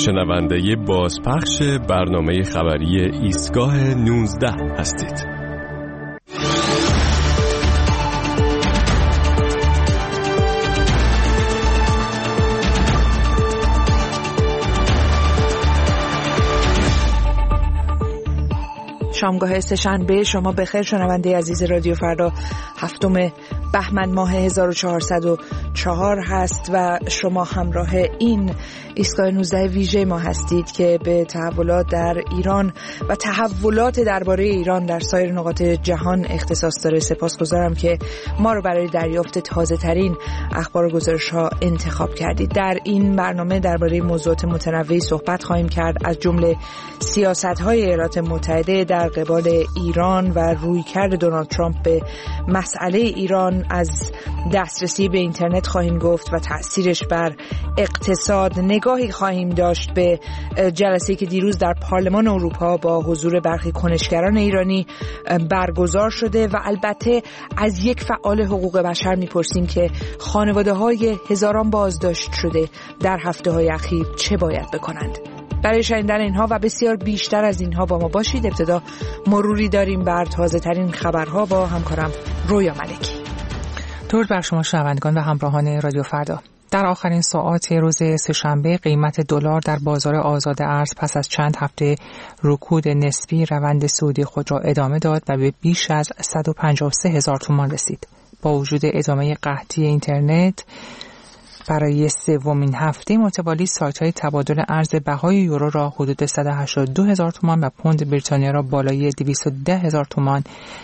شنونده بازپخش برنامه خبری ایستگاه 19 هستید. شامگاه سه‌شنبه شما بخیر شنونده عزیز رادیو فردا، هفتم بهمن ماه 1404 هست و شما همراه این ایستگاه 19 ویژه ما هستید که به تحولات در ایران و تحولات درباره ایران در سایر نقاط جهان اختصاص داره. سپاسگزارم که ما رو برای دریافت تازه ترین اخبار و گزارش ها انتخاب کردید. در این برنامه درباره موضوعات متنوعی صحبت خواهیم کرد، از جمله سیاست های ایالات متحده در قبال ایران و رویکرد دونالد ترامپ به مسئله ایران، از دسترسی به اینترنت خواهیم گفت و تأثیرش بر اقتصاد، نگاهی خواهیم داشت به جلسه‌ای که دیروز در پارلمان اروپا با حضور برخی کنشگران ایرانی برگزار شده و البته از یک فعال حقوق بشر میپرسیم که خانواده‌های هزاران بازداشت شده در هفته‌های اخیر چه باید بکنند. برای شنیدن اینها و بسیار بیشتر از اینها با ما باشید. ابتدا مروری داریم بر تازه ترین خبرها با همکارم رویا ملکی. درود بر شما شنوندگان و همراهان رادیو فردا. در آخرین ساعات روز سه‌شنبه قیمت دلار در بازار آزاد ارز پس از چند هفته رکود نسبی روند صعودی خود را ادامه داد و به بیش از 153,000 تومان رسید. با وجود ادامه قحطی اینترنت برای سومین هفته متوالی سایت‌های تبادل ارز بهای یورو را حدود 182,000 تومان و پوند بریتانیا را بالای 210,000 تومان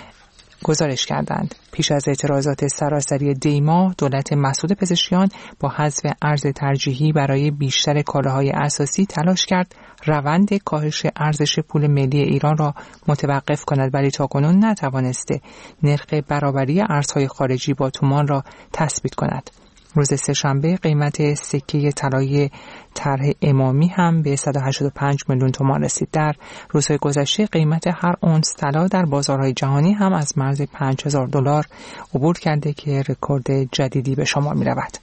گزارش کردند. پیش از اعتراضات سراسری دیما، دولت مسعود پزشکیان با حذف ارز ترجیحی برای بیشتر کالاهای اساسی تلاش کرد روند کاهش ارزش پول ملی ایران را متوقف کند، ولی تاکنون نتوانسته نرخ برابری ارزهای خارجی با تومان را تثبیت کند. روز سه‌شنبه قیمت سکه طلای طرح امامی هم به 185 میلیون تومان رسید. در روزهای گذشته قیمت هر اونس طلا در بازارهای جهانی هم از مرز $5,000 عبور کرده که رکورد جدیدی به شمار می رود.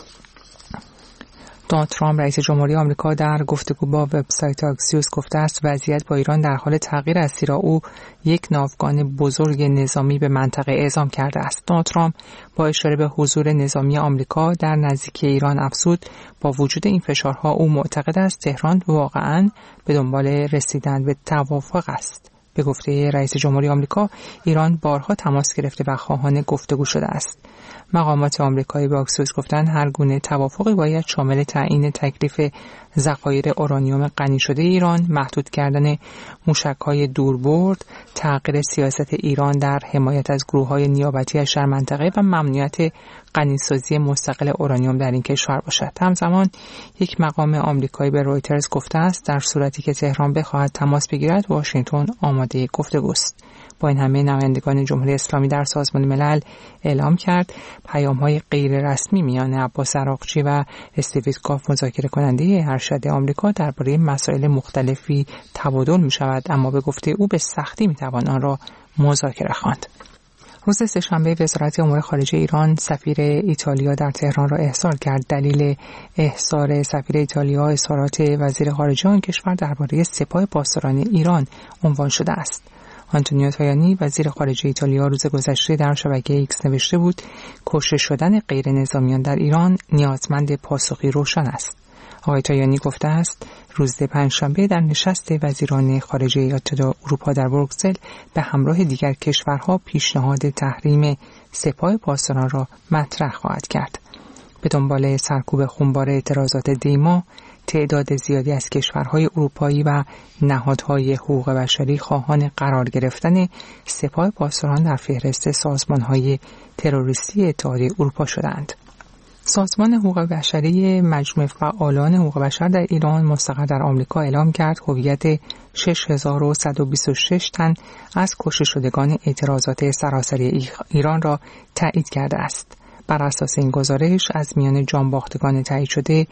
دونالد ترامپ رئیس جمهوری آمریکا در گفتگو با وبسایت آکسیوس گفته است وضعیت با ایران در حال تغییر است، زیرا او یک ناوگان بزرگ نظامی به منطقه اعزام کرده است. دونالد ترامپ با اشاره به حضور نظامی آمریکا در نزدیکی ایران افزود با وجود این فشارها او معتقد است تهران واقعاً به دنبال رسیدن به توافق است. به گفته رئیس جمهوری آمریکا، ایران بارها تماس گرفته و خواهان گفتگو شده است. مقامات آمریکایی به آکسیوس گفتند هر گونه توافقی باید شامل تعیین تکلیف ذخایر اورانیوم غنی شده ایران، محدود کردن موشک‌های دوربرد، تغییر سیاست ایران در حمایت از گروه‌های نیابتی‌اش در منطقه و ممنوعیت غنیسازی مستقل اورانیوم در این کشور باشد. همزمان یک مقام آمریکایی به رویترز گفته است در صورتی که تهران بخواهد تماس بگیرد، واشنگتن آماده گفتگوست. با این همه نمایندگان جمهوری اسلامی در سازمان ملل اعلام کرد پیام‌های غیر رسمی میان عباس عراقچی و استیو ویتکاف مذاکره کننده ارشد آمریکا درباره مسائل مختلفی تبادل می‌شود، اما به گفته او به سختی می‌توان آن را مذاکره خواند. روز سه‌شنبه وزارت امور خارجه ایران سفیر ایتالیا در تهران را احضار کرد. دلیل احضار سفیر ایتالیا اظهارات وزیر خارجه آن کشور درباره سپاه پاسداران ایران عنوان شده است. آنتونیو تایانی وزیر خارجه ایتالیا روز گذشته در شبکه ایکس نوشته بود کشته شدن غیر نظامیان در ایران نیازمند پاسخی روشن است. آقای تایانی گفته است روز پنجشنبه در نشست وزیران خارجه ایالات اروپا در بروکسل به همراه دیگر کشورها پیشنهاد تحریم سپاه پاسداران را مطرح خواهد کرد. به دنبال سرکوب خونبار اعتراضات دیما، تعداد زیادی از کشورهای اروپایی و نهادهای حقوق بشری خواهان قرار گرفتن سپاه پاسداران در فهرست سازمانهای تروریستی اتحادیه اروپا شدند. سازمان حقوق بشری مجمع فعالان حقوق بشر در ایران مستقر در آمریکا اعلام کرد هویت 6126 تن از کشته شدگان اعتراضات سراسری ایران را تایید کرده است. بر اساس این گزارش از میان جانباختگان تایید شده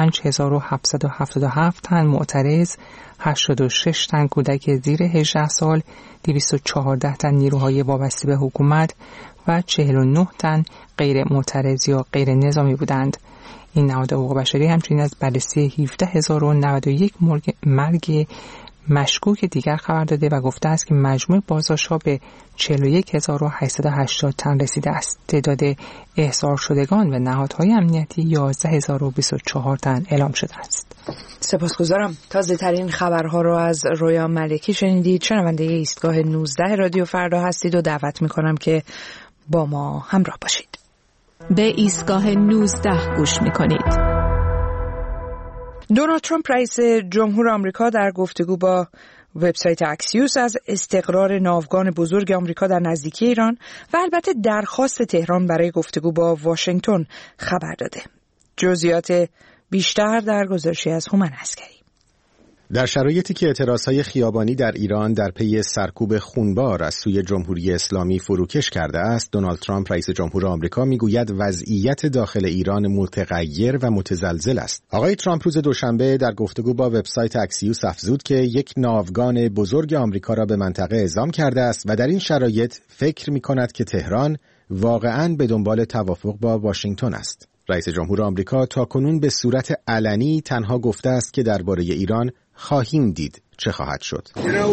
5777 تن معترض، 86 تن کودک زیر 18 سال، 214 تن نیروهای وابسته به حکومت و 49 تن غیر معترض یا غیر نظامی بودند. این نهاد حقوق بشری همچنین از بررسی 17091 مرگ مشکوک دیگر خبر داده و گفته است که مجموع بازداشت‌ها به 41880 تن رسیده است. تعداد احضار شدگان و نهادهای امنیتی 11024 تن اعلام شده است. سپاسگزارم. تازه ترین خبرها رو از رویا ملکی شنیدید. شنونده ایستگاه 19 رادیو فردا هستید و دعوت میکنم که با ما همراه باشید. به ایستگاه 19 گوش میکنید. دونالد ترامپ رئیس جمهور آمریکا در گفتگو با وبسایت اکسیوس از استقرار ناوگان بزرگ آمریکا در نزدیکی ایران و البته درخواست تهران برای گفتگو با واشنگتن خبر داده. جزئیات بیشتر در گزارشی از هومن عسکری. در شرایطی که اعتراضهای خیابانی در ایران در پی سرکوب خونبار از سوی جمهوری اسلامی فروکش کرده است، دونالد ترامپ رئیس جمهور آمریکا میگوید وضعیت داخل ایران متغیر و متزلزل است. آقای ترامپ روز دوشنبه در گفتگو با وبسایت اکسیوس افزود که یک ناوگان بزرگ آمریکا را به منطقه اعزام کرده است و در این شرایط فکر می‌کند که تهران واقعاً به دنبال توافق با واشنگتن است. رئیس جمهور آمریکا تاکنون به صورت علنی تنها گفته است که درباره ایران خواهیم دید چه خواهد شد.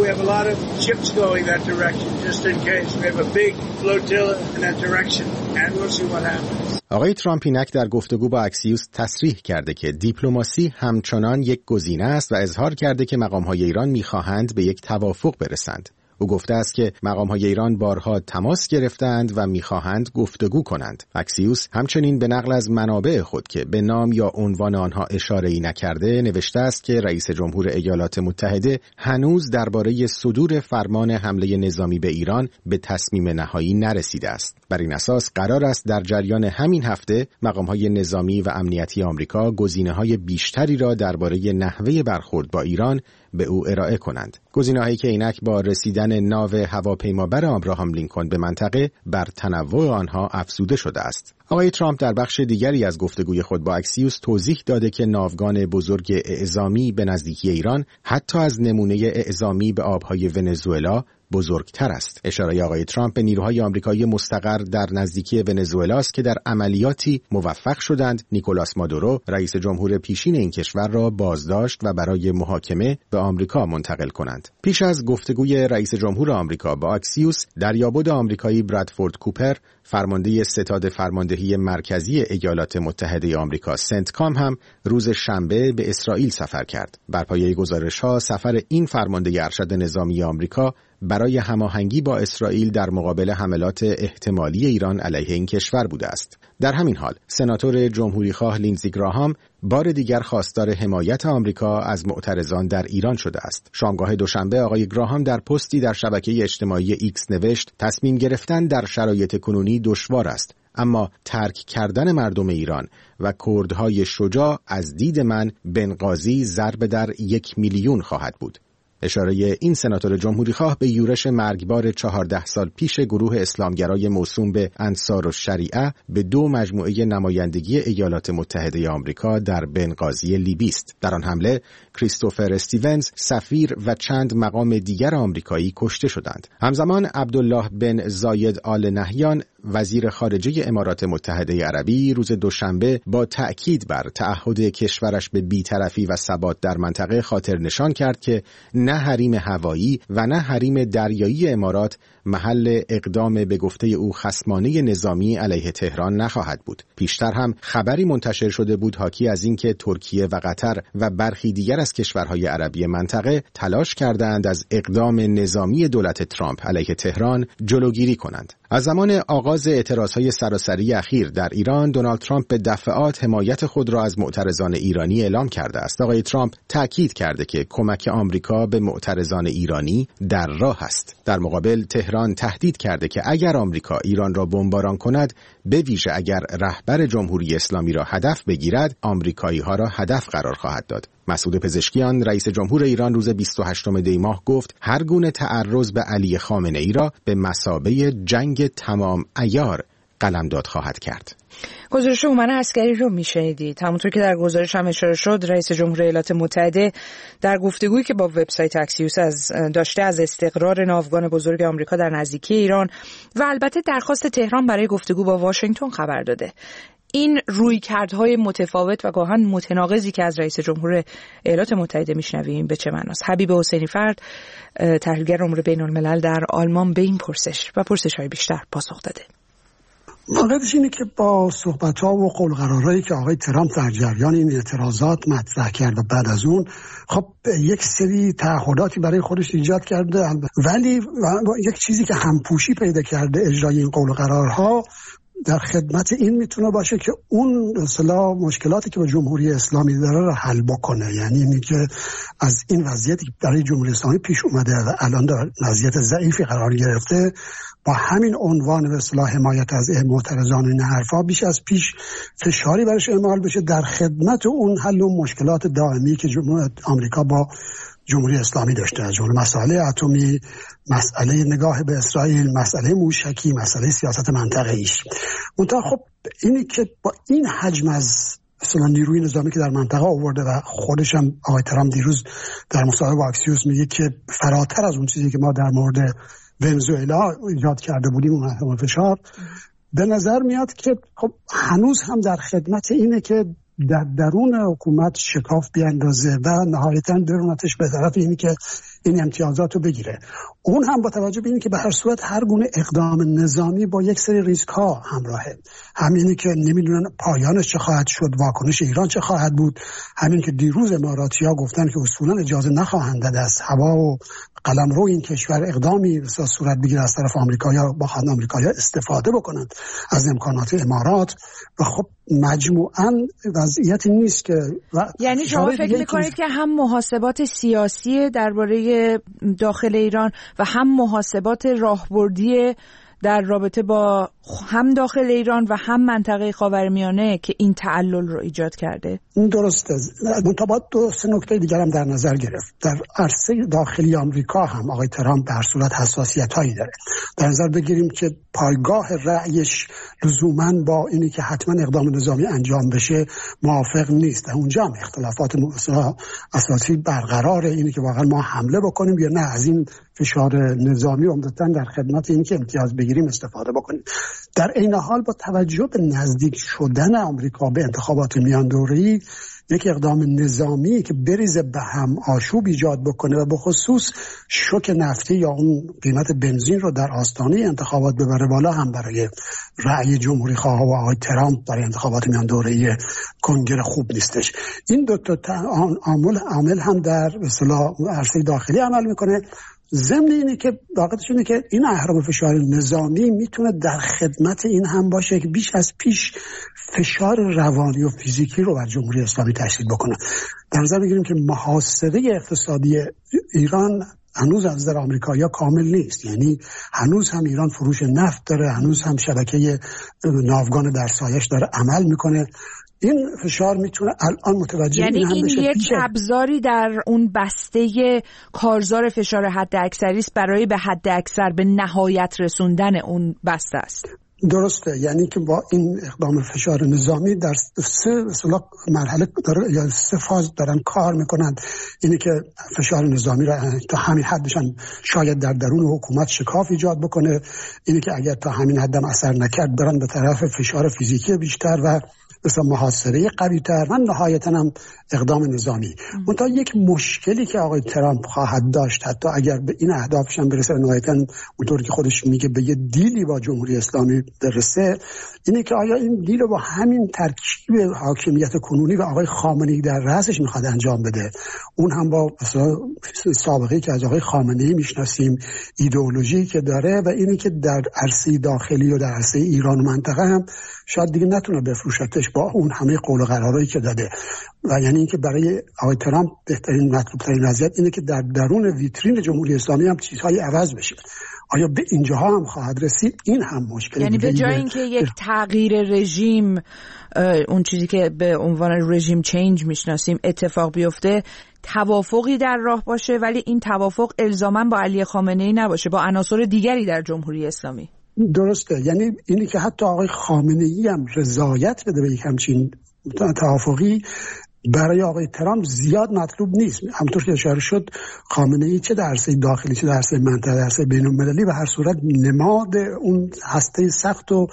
آقای ترامپ اینک در گفتگو با اکسیوس تصریح کرده که دیپلماسی همچنان یک گزینه است و اظهار کرده که مقام‌های ایران می‌خواهند به یک توافق برسند. او گفته است که مقام‌های ایران بارها تماس گرفتند و می‌خواهند گفتگو کنند. اکسیوس همچنین به نقل از منابع خود که به نام یا عنوان آنها اشاره‌ای نکرده نوشته است که رئیس جمهور ایالات متحده هنوز درباره صدور فرمان حمله نظامی به ایران به تصمیم نهایی نرسیده است. بر این اساس قرار است در جریان همین هفته مقام‌های نظامی و امنیتی آمریکا گزینه‌های بیشتری را درباره نحوه برخورد با ایران به او ارائه کنند. گزینه‌هایی که اینک با رسیدن ناو هواپیمابر ابراهام لینکلن به منطقه بر تنوع آنها افزوده شده است. آقای ترامپ در بخش دیگری از گفتگوی خود با اکسیوس توضیح داده که ناوگان بزرگ اعزامی به نزدیکی ایران حتی از نمونه اعزامی به آبهای ونزوئلا بزرگتر است. اشاره آقای ترامپ به نیروهای آمریکایی مستقر در نزدیکی ونزوئلا است که در عملیاتی موفق شدند نیکولاس مادورو رئیس جمهور پیشین این کشور را بازداشت و برای محاکمه به آمریکا منتقل کنند. پیش از گفتگوی رئیس جمهور آمریکا با اکسیوس، دریابد آمریکایی برادفورد کوپر فرمانده ستاد فرماندهی مرکزی ایالات متحده آمریکا سنتکام هم روز شنبه به اسرائیل سفر کرد. بر پایه گزارش‌ها سفر این فرمانده ارشد نظامی آمریکا برای هماهنگی با اسرائیل در مقابل حملات احتمالی ایران علیه این کشور بوده است. در همین حال سناتور جمهوریخواه لینزی گراهام بار دیگر خواستار حمایت آمریکا از معترضان در ایران شده است. شامگاه دوشنبه آقای گراهام در پستی در شبکه اجتماعی ایکس نوشت تصمیم گرفتن در شرایط کنونی دشوار است، اما ترک کردن مردم ایران و کردهای شجاع از دید من بنغازی ضرب در 1 میلیون خواهد بود. اشاره این سناتور جمهوریخواه به یورش مرگبار 14 سال پیش گروه اسلامگرای موسوم به انصارالشریعه به 2 مجموعه نمایندگی ایالات متحده آمریکا در بنغازی لیبی است. در آن حمله کریستوفر استیونز سفیر و چند مقام دیگر آمریکایی کشته شدند. همزمان عبدالله بن زاید آل نهیان وزیر خارجه امارات متحده عربی روز دوشنبه با تأکید بر تعهد کشورش به بی‌طرفی و ثبات در منطقه خاطر نشان کرد که نه حریم هوایی و نه حریم دریایی امارات محل اقدام به گفته او خصمانه نظامی علیه تهران نخواهد بود. پیشتر هم خبری منتشر شده بود حاکی از اینکه ترکیه و قطر و برخی دیگر از کشورهای عربی منطقه تلاش کردند از اقدام نظامی دولت ترامپ علیه تهران جلوگیری کنند. از زمان آغاز اعتراضهای سراسری اخیر در ایران، دونالد ترامپ به دفعات حمایت خود را از معترضان ایرانی اعلام کرده است. آقای ترامپ تأکید کرده که کمک آمریکا به معترضان ایرانی در راه است. در مقابل تهران تهدید کرده که اگر آمریکا ایران را بمباران کند، به ویژه اگر رهبر جمهوری اسلامی را هدف بگیرد، آمریکایی ها را هدف قرار خواهد داد. مسعود پزشکیان رئیس جمهور ایران روز 28 دی ماه گفت هر گونه تعرض به علی خامنه ای را به مثابه جنگ تمام عیار قلمداد خواهد کرد. گزارش هومن عسکری رو میشنیدید. همونطور که در گزارش هم اشاره شد، رئیس جمهور ایالات متحده در گفتگویی که با وبسایت اکسیوس داشته از استقرار ناوگان بزرگ آمریکا در نزدیکی ایران و البته درخواست تهران برای گفتگو با واشنگتن خبر داده. این رویکردهای متفاوت و گاهن متناقضی که از رئیس جمهور ایالات متحده میشنویم به چه معناست؟ حبیب حسینی فرد، تحلیلگر امور بین الملل در آلمان، به این پرسش و پرسش‌های بیشتر پاسخ داده. واقعیتش اینه که با صحبت‌ها و قول‌قرارهایی که آقای ترامپ در جریان این اعتراضات مطرح کرد و بعد از اون خب یک سری تعهداتی برای خودش ایجاد کرده، ولی یک چیزی که همپوشی پیدا کرده اجرای این قول‌قرارها در خدمت این میتونه باشه که اون اصلا مشکلاتی که با جمهوری اسلامی داره رو حل بکنه. یعنی اینی که از این وضعیتی که برای جمهوری اسلامی پیش اومده و الان در وضعیت ضعیفی قرار گرفته، با همین عنوان به اصطلاح حمایت از معترضان این حرفا بیش از پیش فشاری برش اعمال بشه در خدمت اون حل اون مشکلات دائمی که جمهوری آمریکا با جمهوری اسلامی داشته، از جمله مسئله اتمی، مسئله نگاه به اسرائیل، مسئله موشکی، مسئله سیاست منطقه‌ایش. منتها خب اینی که با این حجم از اصلا نیروی نظامی که در منطقه آورده و خودش هم آقای ترامپ دیروز در مصاحبه با اکسیوس میگه که فراتر از اون چیزی که ما در مورد ونزوئلا ایجاد کرده بودیم اون احتمال فشار، به نظر میاد که خب هنوز هم در خدمت اینه که در درون حکومت شکاف بیاندازه و نهایتاً برونتش به طرف اینی که این امتیازات رو بگیره. اون هم با توجه به اینی که به هر صورت هر گونه اقدام نظامی با یک سری ریسک ها همراهه. همینی که نمیدونن پایانش چه خواهد شد، واکنش ایران چه خواهد بود، همین که دیروز اماراتی‌ها گفتن که اصولاً اجازه نخواهند داد از هوا و قلمرو این کشور اقدامی صورت بگیره از طرف آمریکایی‌ها، با خود آمریکایی‌ها استفاده بکنند از امکانات امارات. و خب مجموعاً وضعیتی نیست که یعنی شما فکر می‌کنید که هم محاسبات سیاسی درباره داخل ایران و هم محاسبات راهبردی در رابطه با هم داخل ایران و هم منطقه خاورمیانه که این تعلل رو ایجاد کرده؟ درسته. منتها دو سه نکته دیگر هم در نظر گرفت. در عرصه داخلی آمریکا هم آقای ترامپ در صورت حساسیت‌هایی داره. در نظر بگیریم که پایگاه رأیش لزوماً با اینی که حتما اقدام نظامی انجام بشه موافق نیست. اونجا هم اختلافات اساسی برقراره، اینی که واقعا ما حمله بکنیم یا نه از این فشار نظامی عمدتاً در خدمت اینی که امتیاز بگیریم استفاده بکنیم. در این حال با توجه به نزدیک شدن آمریکا به انتخابات میان دوره‌ای، یک اقدام نظامی که بریزه به هم آشوب ایجاد بکنه و به خصوص شوک نفتی یا اون قیمت بنزین رو در آستانه انتخابات ببره بالا، هم برای رأی جمهوری خواه و آقای ترامپ برای انتخابات میان دوره‌ای کنگره خوب نیستش. این دو تا عامل هم در اصطلاح عرصه داخلی عمل میکنه. ضمن اینه که واقعیتش اینه که این اهرم فشار نظامی میتونه در خدمت این هم باشه که بیش از پیش فشار روانی و فیزیکی رو بر جمهوری اسلامی تشدید بکنه. در نظر بگیریم که محاصره اقتصادی ایران هنوز از نظر آمریکایی‌ها کامل نیست. یعنی هنوز هم ایران فروش نفت داره، هنوز هم شبکه ناوگان در سایش داره عمل میکنه. این فشار میتونه الان متوجه یعنی این یک ابزاری در اون بسته کارزار فشار حد اکثری است برای به حد اکثر به نهایت رسوندن اون بسته است. درسته. یعنی که با این اقدام فشار نظامی در سه مرحله داره یا سه فاز دارن کار میکنند. اینی که فشار نظامی را تا همین حدشان شاید در درون حکومت شکاف ایجاد بکنه، اینی که اگر تا همین حدم اثر نکرد برن به طرف فشار فیزیکی بیشتر و مثلا محاصره قوی‌تر و نهایتاً هم اقدام نظامی. منتها یک مشکلی که آقای ترامپ خواهد داشت حتی اگر به این اهدافش هم برسه، نهایتاً اونطوری که خودش میگه به یه دیلی با جمهوری اسلامی برسه، اینه که آیا این دیل رو با همین ترکیب حاکمیت کنونی و آقای خامنه‌ای در رأسش میخواد انجام بده، اون هم با سابقه‌ای که از آقای خامنه‌ای میشناسیم، ایدئولوژی که داره و اینی که در عرصه داخلی و در عرصه ایران و منطقه هم شاید دیگه نتونه بفروشتش با اون همه قول و قرارهایی که داده. و یعنی اینکه برای آقای ترامپ بهترین مطلوب‌ترین وضعیت اینه که در درون ویترین جمهوری اسلامی هم چیزهای عوض بشه. آیا به اینجاها هم خواهد رسید؟ این هم مشکل. یعنی به جای اینکه یک تغییر رژیم، اون چیزی که به عنوان رژیم چینج میشناسیم، اتفاق بیفته، توافقی در راه باشه، ولی این توافق الزاماً با علی خامنه‌ای نباشه، با عناصر دیگری در جمهوری اسلامی. درسته. یعنی اینی که حتی آقای خامنه‌ای هم رضایت بده به یک همچین توافقی، برای آقای ترامپ زیاد مطلوب نیست. همونطور که اشاره شد خامنه‌ای چه در عرصه داخلی چه در عرصه منطقه، در عرصه بین‌المللی به هر صورت نماد اون هسته سخت و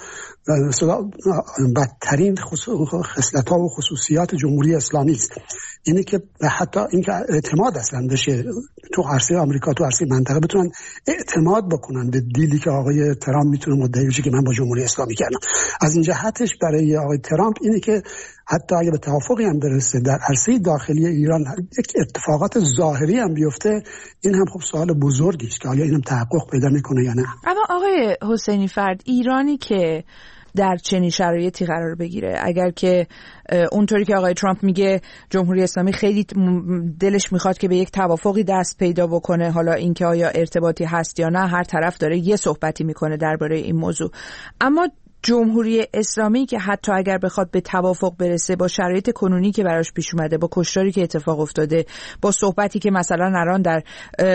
بدترین خصلت‌ها و خصوصیات جمهوری اسلامی است. اینه که حتی اینکه اعتماد اصلا بشه تو عرصه آمریکا، تو عرصه منطقه بتونن اعتماد بکنن به دیلی که آقای ترامپ میتونه مدعی بشه که من با جمهوری اسلامی کردم. از این جهتش برای آقای ترامپ اینه که حتی اگه به توافقی هم برسه در عرصه داخلی ایران یک اتفاقات ظاهری هم بیفته، این هم خب سوال بزرگی است که آیا اینم تحقق پیدا میکنه یا نه. اما آقای حسینی فرد، ایرانی که در چنین شرایطی قرار بگیره، اگر که اونطوری که آقای ترامپ میگه جمهوری اسلامی خیلی دلش میخواد که به یک توافقی دست پیدا بکنه، حالا اینکه آیا ارتباطی هست یا نه، هر طرف داره یه صحبتی میکنه درباره این موضوع، اما جمهوری اسلامی که حتی اگر بخواد به توافق برسه با شرایط کنونی که براش پیش اومده، با کشتاری که اتفاق افتاده، با صحبتی که مثلا الان در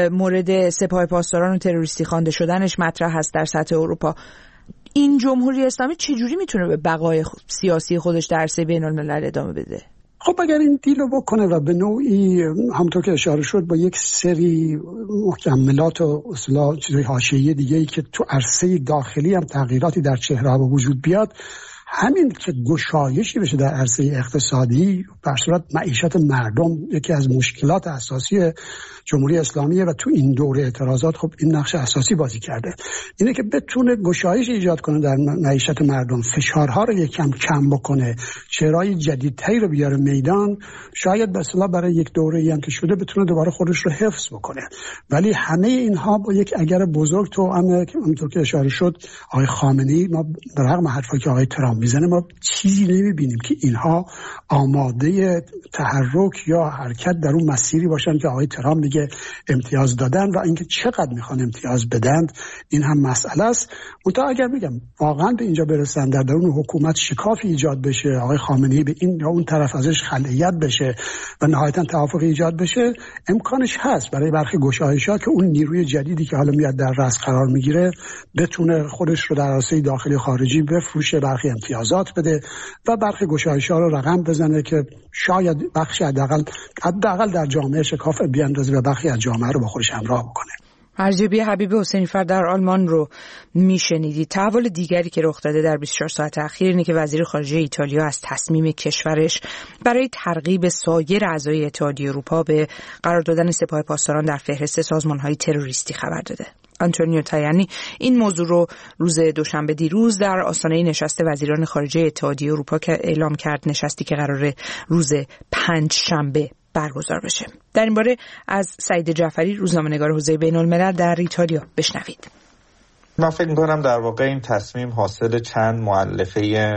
مورد سپاه پاسداران و تروریستی خوانده شدنش مطرح هست در سطح اروپا، این جمهوری اسلامی چجوری میتونه به بقای سیاسی خودش در عرصه بین‌الملل ادامه بده؟ خب اگر این دیلو بکنه و به نوعی همونطور که اشاره شد با یک سری مکملات و اصلا چیزهای حاشیه‌ای دیگه‌ای که تو عرصه داخلی هم تغییراتی در چهره به وجود بیاد، همین که گشایشی بشه در عرصه اقتصادی، به صورت معیشت مردم یکی از مشکلات اساسی جمهوری اسلامیه و تو این دوره اعتراضات خب این نقش اساسی بازی کرده. اینه که بتونه گشایش ایجاد کنه در معیشت مردم، فشارها رو یکم کم بکنه، چهره‌های جدیدتری رو بیاره میدان، شاید به اصطلاح برای یک دوره‌ای هم که شده بتونه دوباره خودش رو حفظ بکنه. ولی همه اینها با یک اگر بزرگ تو همونطور که اشاره شد آقای خامنه‌ای، ما به رغم حرفی که آقای ترامپ میزنه ما چیزی نمیبینیم که اینها آماده تحرک یا حرکت در اون مسیری باشن که آقای ترامپ میگه امتیاز دادن و اینکه چقدر میخوان امتیاز بدن این هم مسئله است. منتها اگر میگم واقعا به اینجا برسن در درون حکومت شکافی ایجاد بشه، آقای خامنه‌ای به این یا اون طرف ازش خلعیت بشه و نهایتا توافق ایجاد بشه، امکانش هست برای برخی گشایش‌ها که اون نیروی جدیدی که حالا میاد در رأس قرار میگیره بتونه خودش رو در عرصه داخلی و خارجی بفروشه، برخی امتیازات بده و برخی گشایش‌ها رو رقم بزنه که شاید بخشی حداقل در جامعه شکاف بیاندازه و بخشی از جامعه رو با خودش همراه بکنه. ارزیابی حبیب حسینی فرد در آلمان رو میشنیدید. تحول دیگری که رخ داده در 24 ساعت اخیر اینه که وزیر خارجه ایتالیا از تصمیم کشورش برای ترغیب سایر اعضای اتحادیه اروپا به قرار دادن سپاه پاسداران در فهرست سازمان‌های تروریستی خبر داده. آنتونیو تایانی این موضوع رو روز دوشنبه دیروز در آستانه نشست وزیران خارجه اتحادیه اروپا که اعلام کرد، نشستی که قراره روز پنجشنبه برگزار بشه. در این باره از سعید جعفری، روزنامه‌نگار حوزه بین‌الملل در ایتالیا بشنوید. من فکر می‌کنم در واقع این تصمیم حاصل چند مؤلفه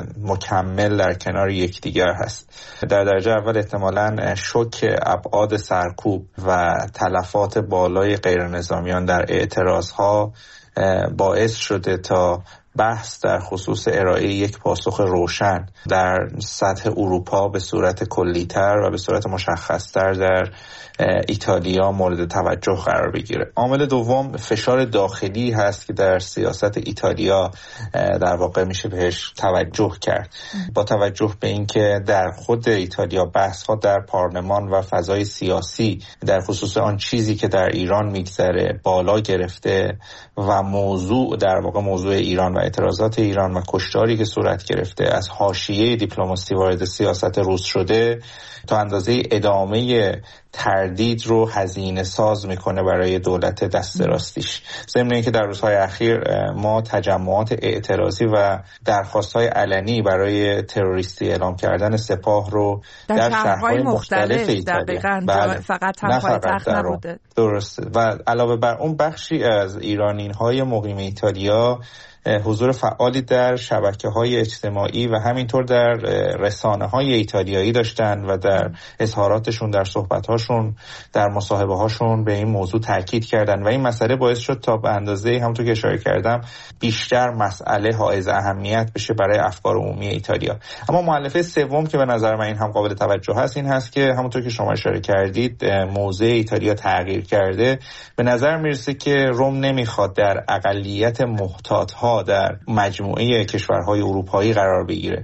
مکمل در کنار یکدیگر هست. در درجه اول احتمالاً شوک ابعاد سرکوب و تلفات بالای غیرنظامیان در اعتراضها باعث شده تا بحث در خصوص ارائه یک پاسخ روشن در سطح اروپا به صورت کلی‌تر و به صورت مشخص‌تر در ایتالیا مورد توجه قرار بگیره. عامل دوم فشار داخلی هست که در سیاست ایتالیا در واقع میشه بهش توجه کرد. با توجه به اینکه در خود ایتالیا بحث‌ها در پارلمان و فضای سیاسی در خصوص آن چیزی که در ایران میگذره بالا گرفته و موضوع در واقع موضوع ایران و اعتراضات ایران و کشتاری که صورت گرفته از حاشیه دیپلماسی وارد سیاست روس شده، تا اندازه ادامه تردید رو هزینه ساز میکنه برای دولت دست راستیش. ضمن اینکه در روزهای اخیر ما تجمعات اعتراضی و درخواست‌های علنی برای تروریستی اعلام کردن سپاه رو در شهرهای مختلف ایتالیا، فقط هم پایتخت نبوده، درسته، و علاوه بر اون بخشی از ایرانی‌های مقیم ایتالیا حضور فعالی در شبکه‌های اجتماعی و همینطور در رسانه‌های ایتالیایی داشتن و در اظهاراتشون، در صحبت‌هاشون، در مصاحبه‌هاشون به این موضوع تاکید کردن و این مسئله باعث شد تا به اندازه همونطور که اشاره کردم بیشتر مسئله حائز اهمیت بشه برای افکار عمومی ایتالیا. اما مؤلفه سوم که به نظر من این هم قابل توجه هست این هست که همونطور که شما اشاره کردید موضع ایتالیا تغییر کرده. به نظر میرسه که روم نمیخواد در اقلیت محتاط‌ها در مجموعه کشورهای اروپایی قرار بگیره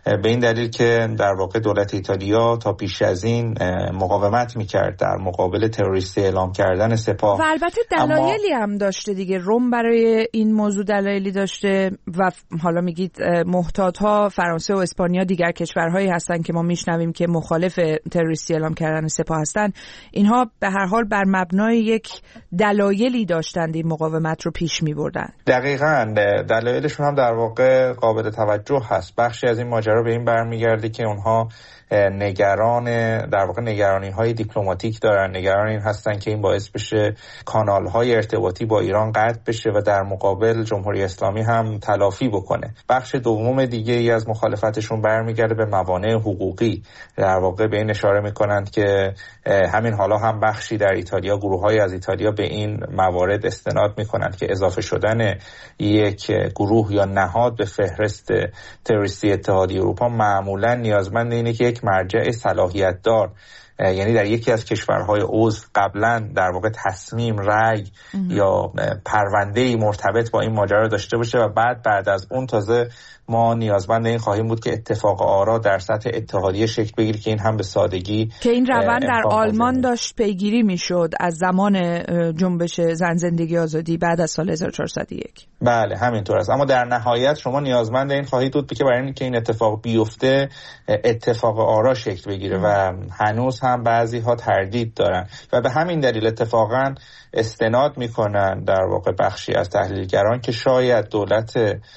به این دلیل که در واقع دولت ایتالیا تا پیش از این مقاومت میکرد در مقابل تروریستی اعلام کردن سپاه و البته دلایلی هم داشته دیگه. روم برای این موضوع دلایلی داشته و حالا میگید محتاط‌ها فرانسه و اسپانیا دیگر کشورهایی هستن که ما میشنویم که مخالف تروریستی اعلام کردن سپاه هستن. اینها به هر حال بر مبنای یک دلایلی داشتند این مقاومت رو پیش می‌بردن. دقیقاً دلایلشون هم در واقع قابل توجه هست. بخشی از این ماجرا به این برمیگرده که اونها نگرانی‌های دیپلماتیک دارن، نگران این هستن که این باعث بشه کانال‌های ارتباطی با ایران قطع بشه و در مقابل جمهوری اسلامی هم تلافی بکنه. بخش دوم دیگه ای از مخالفتشون برمیگرده به موانع حقوقی. در واقع به این اشاره میکنند که همین حالا هم بخشی در ایتالیا، گروه‌های از ایتالیا به این موارد استناد میکنند که اضافه شدن یک گروه یا نهاد به فهرست تروریستی اتحادیه اروپا معمولاً نیازمند اینه که یک مرجع صلاحیت دار، یعنی در یکی از کشورهای عضو قبلا در واقع تصمیم، رأی یا پرونده‌ای مرتبط با این ماجرا داشته باشه و بعد از اون تازه ما نیازمند این خواهیم بود که اتفاق آرا در سطح اتحادیه شکل بگیره که این هم به سادگی که این روند در آلمان داشت پیگیری میشد از زمان جنبش زن زندگی آزادی بعد از سال 1401. بله همینطور است، اما در نهایت شما نیازمند این خواهید بود که برای اینکه این اتفاق بیفته اتفاق آرا شکل بگیره و هنوز هم بعضی ها تردید دارن و به همین دلیل اتفاقا استناد میکنن در واقع بخشی از تحلیلگران که شاید دولت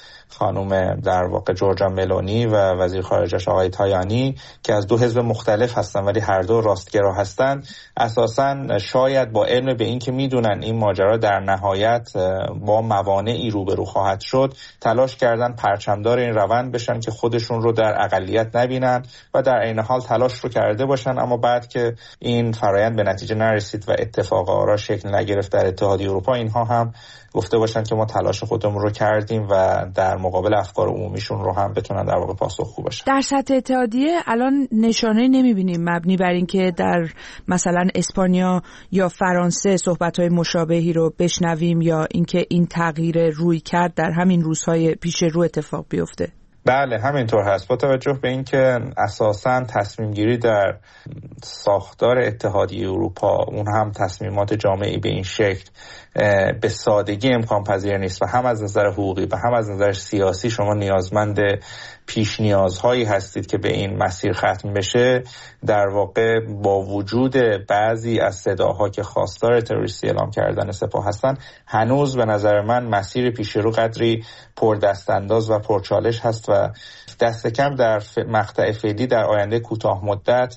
خانم در واقع جورجا ملونی و وزیر خارجش آقای تایانی که از دو حزب مختلف هستن ولی هر دو راستگرا هستن، اساساً شاید با علم به این که میدونن این ماجرا در نهایت با موانعی روبرو خواهد شد، تلاش کردن پرچمدار این روند بشن که خودشون رو در اقلیت نبینن و در عین حال تلاش رو کرده باشن، اما بعد که این فرایند به نتیجه نرسید و اتفاق آرا شکل نگرفت در اتحادیه اروپا، اینها هم گفته باشن که ما تلاش خودمون رو کردیم و در مقابل افکار عمومیشون رو هم بتونن در واقع پاسخگو باشن. در سطح اتحادیه الان نشانه نمیبینیم مبنی بر اینکه در مثلا اسپانیا یا فرانسه صحبت‌های مشابهی رو بشنویم یا اینکه این تغییر روی کرد در همین روزهای پیش رو اتفاق بیفته. بله همینطور هست، با توجه به اینکه اساساً تصمیم گیری در ساختار اتحادیه اروپا، اون هم تصمیمات جامعی به این شکل به سادگی امکان پذیر نیست و هم از نظر حقوقی و هم از نظر سیاسی شما نیازمند پیش نیازهایی هستید که به این مسیر ختم بشه. در واقع با وجود بعضی از صداها که خواستار تروریستی اعلام کردن سپاه هستن، هنوز به نظر من مسیر پیش رو قدری پر دست انداز و پرچالش هست و دست کم در مقطع فعلی در آینده کوتاه مدت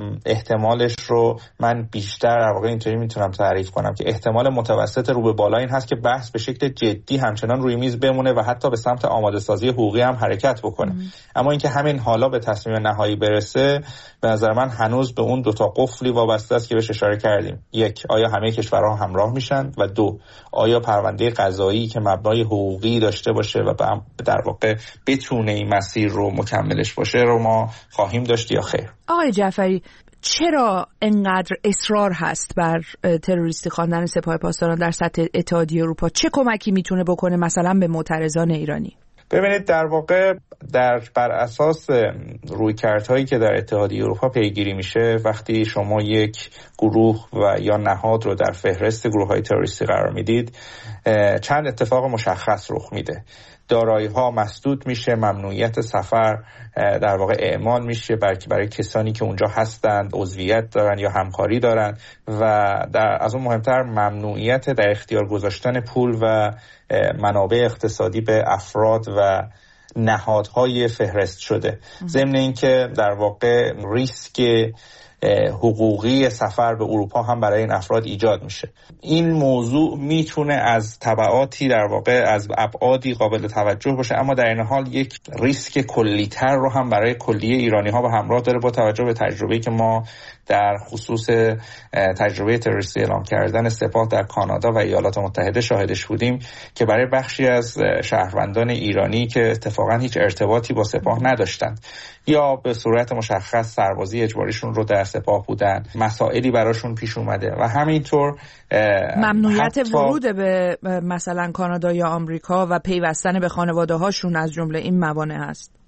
احتمالش رو من بیشتر در واقع اینطوری میتونم تعریف کنم که احتمال متوسط رو به بالا این هست که بحث به شکل جدی همچنان روی میز بمونه و حتی به سمت آماده سازی حقوقی هم حرکت بکنه. اما اینکه همین حالا به تصمیم نهایی برسه به نظر من هنوز به اون دوتا قفلی وابسته است که بهش اشاره کردیم. یک، آیا همه کشورها همراه میشن و دو، آیا پرونده قضایی که مبنای حقوقی داشته باشه و در واقع بتونه این مسیر رو مکملش باشه رو ما خواهیم داشت یا خیر. آقای جعفری، چرا انقدر اصرار هست بر تروریستی خواندن سپاه پاسداران در سطح اتحادیه اروپا؟ چه کمکی میتونه بکنه مثلا به معترضان ایرانی؟ ببینید در واقع بر اساس رویکردهایی که در اتحادیه اروپا پیگیری میشه، وقتی شما یک گروه و یا نهاد رو در فهرست گروه‌های تروریستی قرار میدید، چند اتفاق مشخص رخ میده. دارایی‌ها مسدود میشه، ممنوعیت سفر در واقع اعمال میشه برای کسانی که اونجا هستند، عضویت دارن یا همکاری دارن و از اون مهمتر ممنوعیت در اختیار گذاشتن پول و منابع اقتصادی به افراد و نهادهای فهرست شده. ضمن اینکه در واقع ریسک حقوقی سفر به اروپا هم برای این افراد ایجاد میشه. این موضوع میتونه از تبعاتی در واقع از ابعادی قابل توجه باشه، اما در این حال یک ریسک کلی‌تر رو هم برای کلیه ایرانی‌ها به همراه داره با توجه به تجربه‌ای که ما در خصوص تجربه تروریستی اعلام کردن سپاه در کانادا و ایالات متحده شاهدش بودیم که برای بخشی از شهروندان ایرانی که اتفاقا هیچ ارتباطی با سپاه نداشتند یا به صورت مشخص سربازی اجباریشون رو در سپاه بودن، مسائلی براشون پیش اومده و همینطور ممنوعیت ورود به مثلا کانادا یا آمریکا و پیوستن به خانواده هاشون از جمله این موانع هست.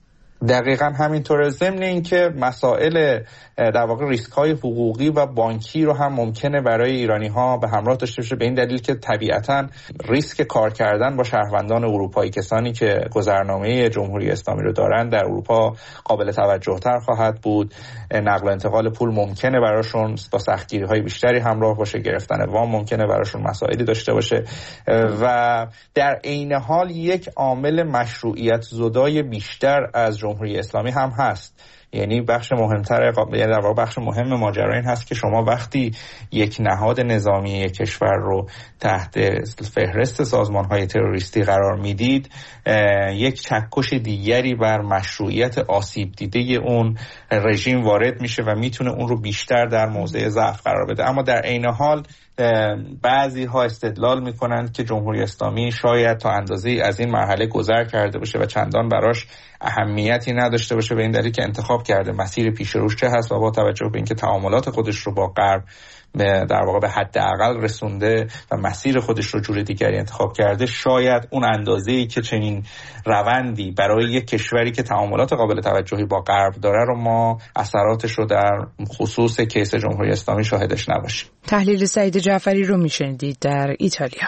دقیقاً همینطوره. ضمن این که مسائل در واقع ریسک‌های حقوقی و بانکی رو هم ممکنه برای ایرانی‌ها به همراه داشته باشه، به این دلیل که طبیعتاً ریسک کار کردن با شهروندان اروپایی، کسانی که گذرنامه جمهوری اسلامی رو دارن، در اروپا قابل توجه‌تر خواهد بود. نقل و انتقال پول ممکنه براشون با سختگیری‌های بیشتری همراه باشه، گرفتن وام ممکنه براشون مسائلی داشته باشه و در عین حال یک عامل مشروعیت زدای بیشتر از جمهوری اسلامی هم هست. یعنی بخش مهمتر، یعنی در واقع بخش مهم ماجرا این هست که شما وقتی یک نهاد نظامی یک کشور رو تحت فهرست سازمان‌های تروریستی قرار میدید، یک چکش دیگری بر مشروعیت آسیب دیده اون رژیم وارد میشه و میتونه اون رو بیشتر در موضع ضعف قرار بده. اما در عین حال بعضی ها استدلال میکنند که جمهوری اسلامی شاید تا اندازه‌ای از این مرحله گذر کرده باشه و چندان براش اهمیتی نداشته باشه، به این دلیل که انتخاب کرده مسیر پیش روش چه هست و با توجه به اینکه تعاملات خودش رو با غرب در واقع به حداقل رسونده و مسیر خودش رو جور دیگری انتخاب کرده، شاید اون اندازه‌ای که چنین روندی برای یک کشوری که تعاملات قابل توجهی با غرب داره رو ما اثراتش رو در خصوص کیس جمهوری اسلامی شاهدش نباشیم. تحلیل سعید جعفری رو میشنیدید در ایتالیا.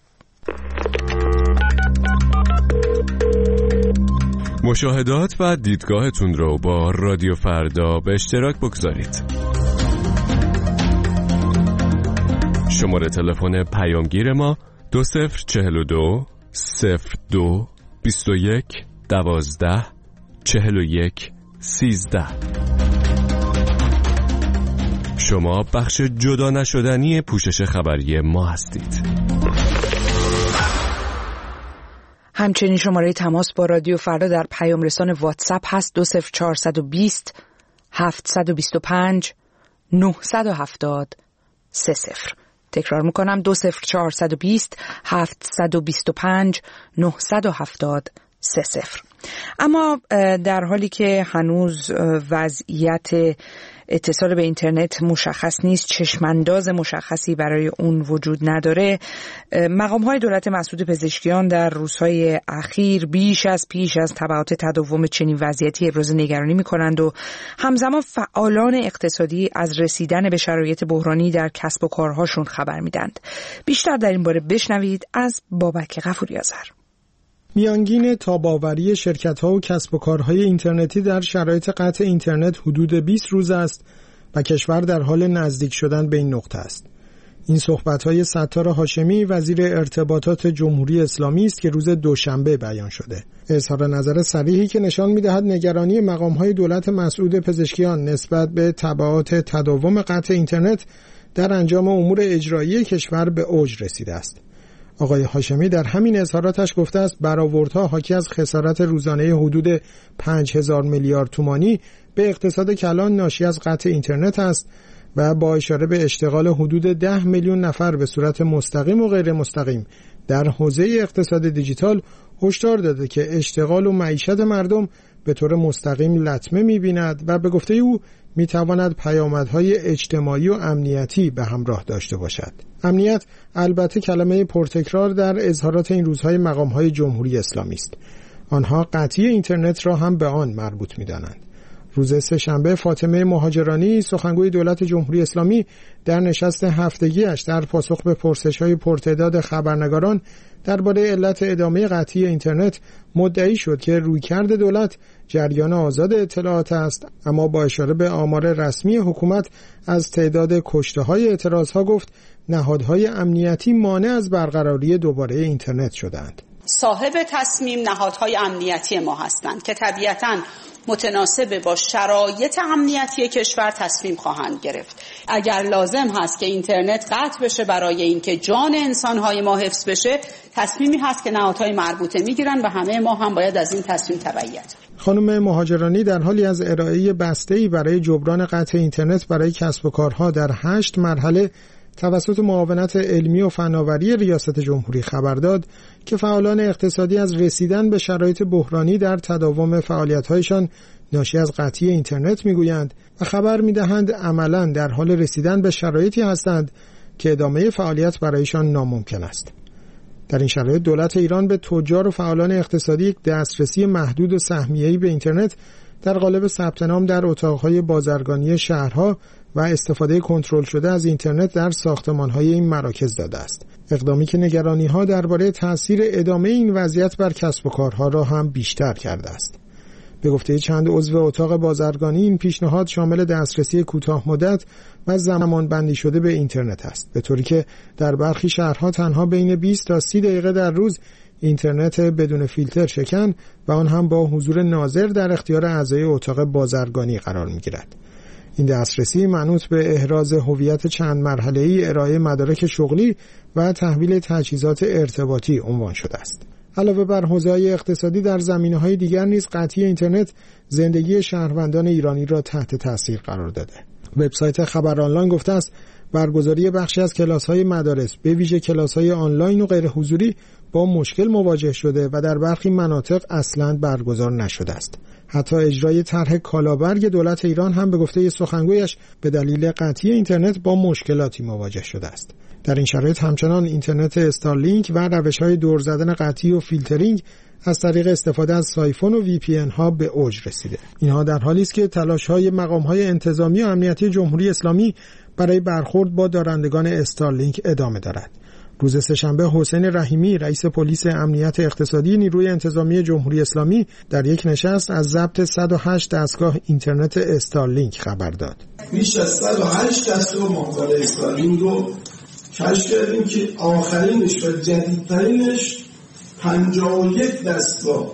مشاهدات و دیدگاهتون رو با رادیو فردا به اشتراک بگذارید. شماره تلفن پیامگیر ما 2042 02 21 12 41 13. شما بخش جدا نشدنی پوشش خبری ما هستید. همچنین شماره تماس با رادیو فردا در پیام رسان واتساپ هست 20420 725 970 30. تکرار میکنم 20420 725 970 30. اما در حالی که هنوز وضعیت اتصال به اینترنت مشخص نیست، چشمانداز مشخصی برای اون وجود نداره، مقام‌های دولت مسعود پزشکیان در روزهای اخیر بیش از پیش از تبعات تداوم چنین وضعیتی ابراز نگرانی می‌کنند و همزمان فعالان اقتصادی از رسیدن به شرایط بحرانی در کسب و کارهاشون خبر میدند. بیشتر در این باره بشنوید از بابک غفوری آذر. میانگین تاب‌آوری شرکت‌ها و کسب و کارهای اینترنتی در شرایط قطع اینترنت حدود 20 روز است و کشور در حال نزدیک شدن به این نقطه است. این صحبت‌های ستار هاشمی وزیر ارتباطات جمهوری اسلامی است که روز دوشنبه بیان شده. اظهار نظر صریحی که نشان می‌دهد نگرانی مقام‌های دولت مسعود پزشکیان نسبت به تبعات تداوم قطع اینترنت در انجام امور اجرایی کشور به اوج رسیده است. آقای هاشمی در همین اظهاراتش گفته است برآوردها حاکی از خسارت روزانه حدود 5000 میلیارد تومانی به اقتصاد کلان ناشی از قطع اینترنت است و با اشاره به اشتغال حدود 10 میلیون نفر به صورت مستقیم و غیر مستقیم در حوزه اقتصاد دیجیتال هشدار داده که اشتغال و معیشت مردم به طور مستقیم لطمه می‌بیند و به گفته او می‌تواند پیامدهای اجتماعی و امنیتی به همراه داشته باشد. امنیت البته کلمه پرتکرار در اظهارات این روزهای مقام‌های جمهوری اسلامی است. آنها قطعی اینترنت را هم به آن مربوط می‌دانند. روز سه‌شنبه فاطمه مهاجرانی سخنگوی دولت جمهوری اسلامی در نشست هفتگی‌اش در پاسخ به پرسش‌های پرتعداد خبرنگاران درباره علت ادامه قطعی اینترنت مدعی شد که رویکرد دولت جریان آزاد اطلاعات است، اما با اشاره به آمار رسمی حکومت از تعداد کشته‌های اعتراض‌ها گفت نهادهای امنیتی مانع از برقراری دوباره اینترنت شدند. صاحب تصمیم نهادهای امنیتی ما هستند که طبیعتاً متناسب با شرایط امنیتی کشور تصمیم خواهند گرفت. اگر لازم هست که اینترنت قطع بشه برای اینکه جان انسان‌های ما حفظ بشه، تصمیمی هست که نهادهای مربوطه میگیرن و همه ما هم باید از این تصمیم تبعیت. خانم مهاجرانی در حالی از ارائه بسته‌ای برای جبران قطع اینترنت برای کسب و کارها در 8 مرحله توسط معاونت علمی و فناوری ریاست جمهوری خبر داد که فعالان اقتصادی از رسیدن به شرایط بحرانی در تداوم فعالیت‌هایشان ناشی از قطعی اینترنت میگویند و خبر میدهند عملاً در حال رسیدن به شرایطی هستند که ادامه فعالیت برایشان ناممکن است. در این شرایط دولت ایران به تجار و فعالان اقتصادی یک دسترسی محدود و سهمیه‌ای به اینترنت در قالب ثبت نام در اتاق‌های بازرگانی شهرها و استفاده کنترل شده از اینترنت در ساختمان‌های این مراکز داده است. اقدامی که نگرانی‌ها درباره تأثیر ادامه این وضعیت بر کسب و کارها را هم بیشتر کرده است. به گفته چند عضو اتاق بازرگانی، این پیشنهاد شامل دسترسی کوتاه مدت و زمان بندی شده به اینترنت است، به طوری که در برخی شهرها تنها بین 20 تا 30 دقیقه در روز اینترنت بدون فیلتر شکن و آن هم با حضور ناظر در اختیار اعضای اتاق بازرگانی قرار می‌گیرد. این دسترسی منوط به احراز هویت چند مرحله‌ای، ارائه مدارک شغلی و تحویل تجهیزات ارتباطی عنوان شده است. علاوه بر حوزه‌های اقتصادی، در زمینه‌های دیگر نیز قطعی اینترنت زندگی شهروندان ایرانی را تحت تاثیر قرار داده. وبسایت خبر آنلاین گفته است برگزاری بخشی از کلاس‌های مدارس، به ویژه کلاس‌های آنلاین و غیر حضوری، با مشکل مواجه شده و در برخی مناطق اصلاً برگزار نشده است. حتی اجرای طرح کالابرگ دولت ایران هم به گفته سخنگویش به دلیل قطعی اینترنت با مشکلاتی مواجه شده است. در این شرایط همچنان اینترنت استارلینک و روش‌های دور زدن قطعی و فیلترینگ از طریق استفاده از سایفون و وی پی ان ها به اوج رسیده. اینها در حالی است که تلاش‌های مقام‌های انتظامی و امنیتی جمهوری اسلامی برای برخورد با دارندگان استارلینک ادامه دارد. روز سه‌شنبه حسین رحیمی، رئیس پلیس امنیت اقتصادی نیروی انتظامی جمهوری اسلامی، در یک نشست از ضبط 108 دستگاه اینترنت استارلینک خبر داد. بیش از 108 دستگاه ماهواره استارلینک رو کشف کردیم که آخرینش و جدیدترینش 51 دستگاه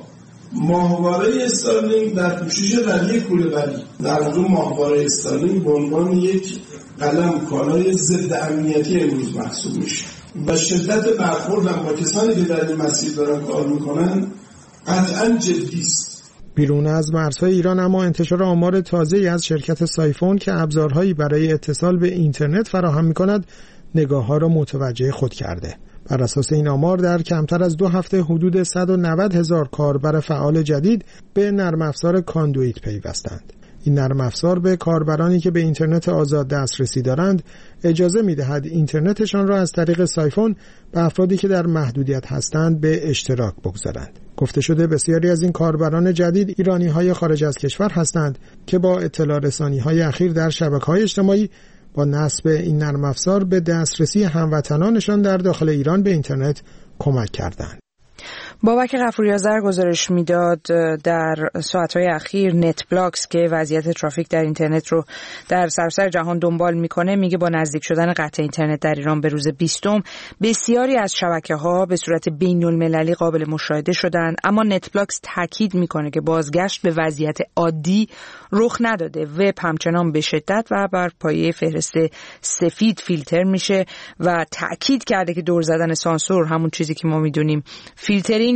ماهواره استارلینک در پوشش ردیه کوله‌بری. در واقع ماهواره استارلینک به عنوان یک قلم کالای ضد امنیتی امروز محسوب میشه و شدت برخوردم با کسانی که در این مسیر دارن کار میکنن قطعا جدی است. بیرون از مرزهای ایران اما انتشار آمار تازه‌ای از شرکت سایفون که ابزارهایی برای اتصال به اینترنت فراهم میکند نگاه‌ها را متوجه خود کرده. بر اساس این آمار در کمتر از 2 هفته حدود 190,000 کاربر فعال جدید به نرم افزار کاندویت پیوستند. این نرم افزار به کاربرانی که به اینترنت آزاد دسترسی دارند اجازه می‌دهد اینترنتشان را از طریق سایفون به افرادی که در محدودیت هستند به اشتراک بگذارند. گفته شده بسیاری از این کاربران جدید ایرانی‌های خارج از کشور هستند که با اطلاع رسانی‌های اخیر در شبکه‌های اجتماعی با نصب این نرم افزار به دسترسی هموطنانشان در داخل ایران به اینترنت کمک کردند. بابک غفوری آذر گزارش میداد در ساعت‌های اخیر نت بلاکس که وضعیت ترافیک در اینترنت رو در سراسر جهان دنبال میکنه میگه با نزدیک شدن قطع اینترنت در ایران به روز 20 بسیاری از شبکه‌ها به صورت بین‌المللی قابل مشاهده شدن، اما نت بلاکس تاکید میکنه که بازگشت به وضعیت عادی رخ نداده. وب همچنان به شدت و بر پایه فهرست سفید فیلتر میشه و تاکید کرده که دور زدن سانسور، همون چیزی که ما میدونیم فیلترینگ،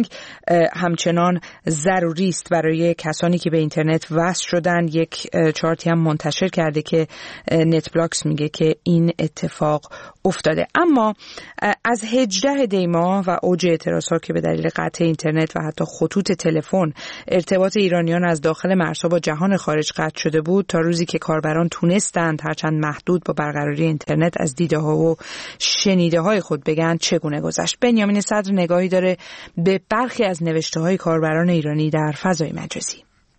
همچنان ضروری است برای کسانی که به اینترنت وصل شدن. یک چارتی هم منتشر کرده که نت بلاکس میگه که این اتفاق افتاده. اما از 18 دی ماه و اوج اعتراضات که به دلیل قطع اینترنت و حتی خطوط تلفن ارتباط ایرانیان از داخل مرزها با جهان خارج قطع شده بود تا روزی که کاربران تونستند هرچند محدود با برقراری اینترنت از دیده ها و شنیده های خود بگن، چگونه گذشت؟ بنیامین صدر نگاهی داره به برخی از نوشته های کاربران ایرانی در فضای مجازی.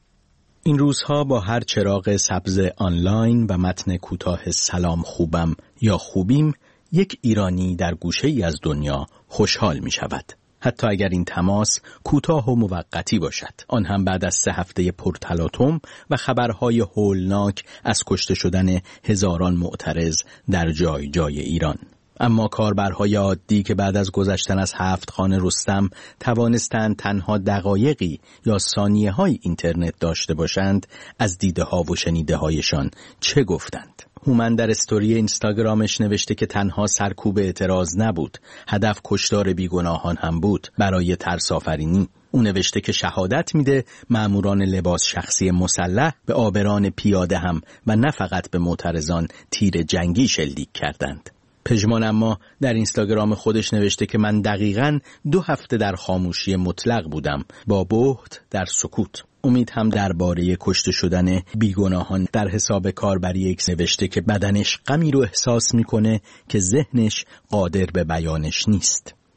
این روزها با هر چراغ سبز آنلاین و متن کوتاه سلام خوبم یا خوبیم، یک ایرانی در گوشه‌ای از دنیا خوشحال می شود. حتی اگر این تماس کوتاه و موقتی باشد، آن هم بعد از 3 هفته پرتلاطم و خبرهای هولناک از کشته شدن هزاران معترض در جای جای ایران. اما کاربرهای عادی که بعد از گذشتن از 7 خانه رستم توانستند تنها دقایقی یا ثانیه‌های اینترنت داشته باشند، از دیده ها و شنیده هایشان چه گفتند؟ هومن در استوری اینستاگرامش نوشته که تنها سرکوب اعتراض نبود، هدف کشتار بیگناهان هم بود برای ترس‌آفرینی. او نوشته که شهادت میده ماموران لباس شخصی مسلح به عابران پیاده هم و نه فقط به معترضان تیر جنگی شلیک کردند. پژمان اما در اینستاگرام خودش نوشته که من دقیقاً 2 هفته در خاموشی مطلق بودم، با بهت در سکوت. امید هم درباره کشته شدن بیگناهان در حساب کاربری ایکس نوشته که بدنش غمی رو احساس میکنه که ذهنش قادر به بیانش نیست.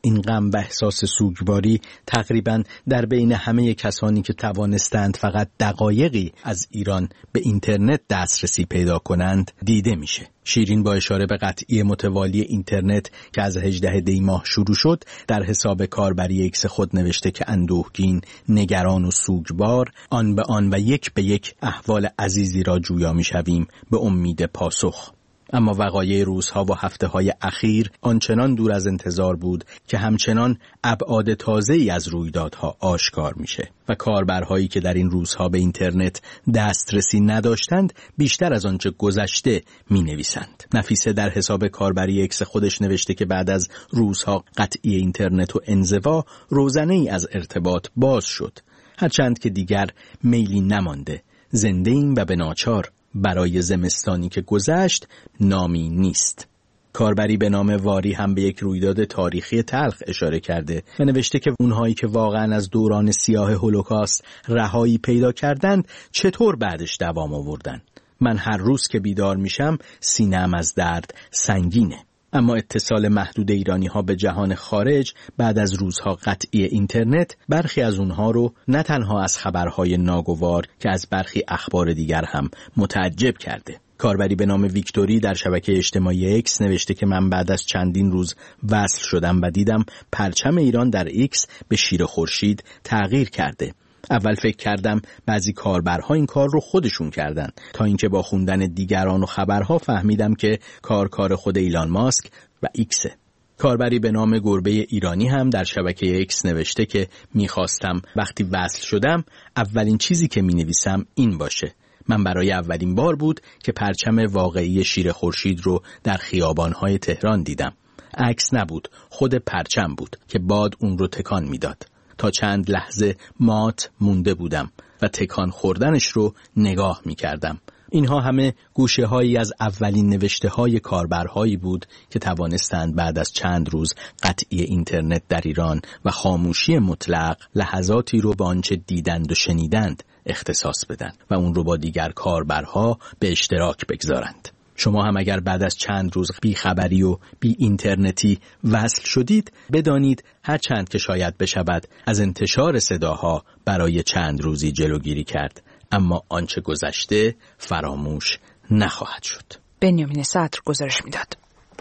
این غم و احساس سوگواری تقریباً در بین همه کسانی که توانستند فقط دقایقی از ایران به اینترنت دسترسی پیدا کنند دیده میشه. شیرین با اشاره به قطعی متوالی اینترنت که از 18 دی ماه شروع شد در حساب کاربری ایکس خود نوشته که اندوهگین، نگران و سوگوار آن به آن و یک به یک احوال عزیزی را جویا میشویم به امید پاسخ. اما وقایع روزها و هفته‌های اخیر آنچنان دور از انتظار بود که همچنان ابعاد تازه‌ای از رویدادها آشکار میشه و کاربرهایی که در این روزها به اینترنت دسترسی نداشتند بیشتر از آنچه گذشته مینویسند. نفیسه در حساب کاربری ایکس خودش نوشته که بعد از روزها قطعی اینترنت و انزوا روزنه‌ای از ارتباط باز شد، هرچند که دیگر میلی نمانده. زنده ایم و به ناچار برای زمستانی که گذشت نامی نیست. کاربری به نام واری هم به یک رویداد تاریخی تلخ اشاره کرده و نوشته که اونهایی که واقعا از دوران سیاه هولوکاست رهایی پیدا کردند چطور بعدش دوام آوردن. من هر روز که بیدار میشم سینه‌ام از درد سنگینه. اما اتصال محدود ایرانی‌ها به جهان خارج بعد از روزها قطعی اینترنت برخی از اونها رو نه تنها از خبرهای ناگوار که از برخی اخبار دیگر هم متعجب کرده. کاربری به نام ویکتوری در شبکه اجتماعی ایکس نوشته که من بعد از چندین روز وصل شدم و دیدم پرچم ایران در ایکس به شیر خورشید تغییر کرده. اول فکر کردم بعضی کاربرها این کار رو خودشون کردن، تا اینکه با خوندن دیگران و خبرها فهمیدم که کار خود ایلان ماسک و ایکسه. کاربری به نام گربه ایرانی هم در شبکه ایکس نوشته که میخواستم وقتی وصل شدم اولین چیزی که مینویسم این باشه. من برای اولین بار بود که پرچم واقعی شیر خورشید رو در خیابانهای تهران دیدم. عکس نبود، خود پرچم بود که باد اون رو تکان میداد. تا چند لحظه مات مونده بودم و تکان خوردنش رو نگاه می کردم. اینها همه گوشه هایی از اولین نوشته های کاربرهایی بود که توانستند بعد از چند روز قطعی اینترنت در ایران و خاموشی مطلق لحظاتی رو به آنچه دیدند و شنیدند اختصاص بدن و اون رو با دیگر کاربرها به اشتراک بگذارند. شما هم اگر بعد از چند روز بی خبری و بی اینترنتی وصل شدید بدانید هر چند که شاید بشود از انتشار صداها برای چند روزی جلوگیری کرد، اما آنچه گذشته فراموش نخواهد شد. بنیامین صدر گزارش میداد.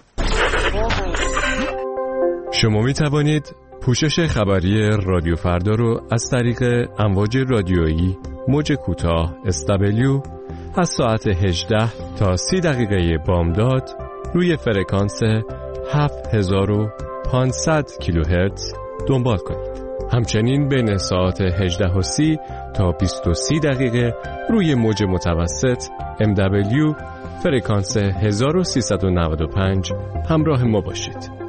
شما می توانید پوشش خبری رادیو فردا رو از طریق امواج رادیویی موج کوتاه SW از ساعت 18 تا 30 دقیقه بامداد روی فرکانس 7500 کیلوهرتز دنبال کنید. همچنین بین ساعت 18:30 تا 20:30 دقیقه روی موج متوسط MW فرکانس 1395 همراه ما باشید.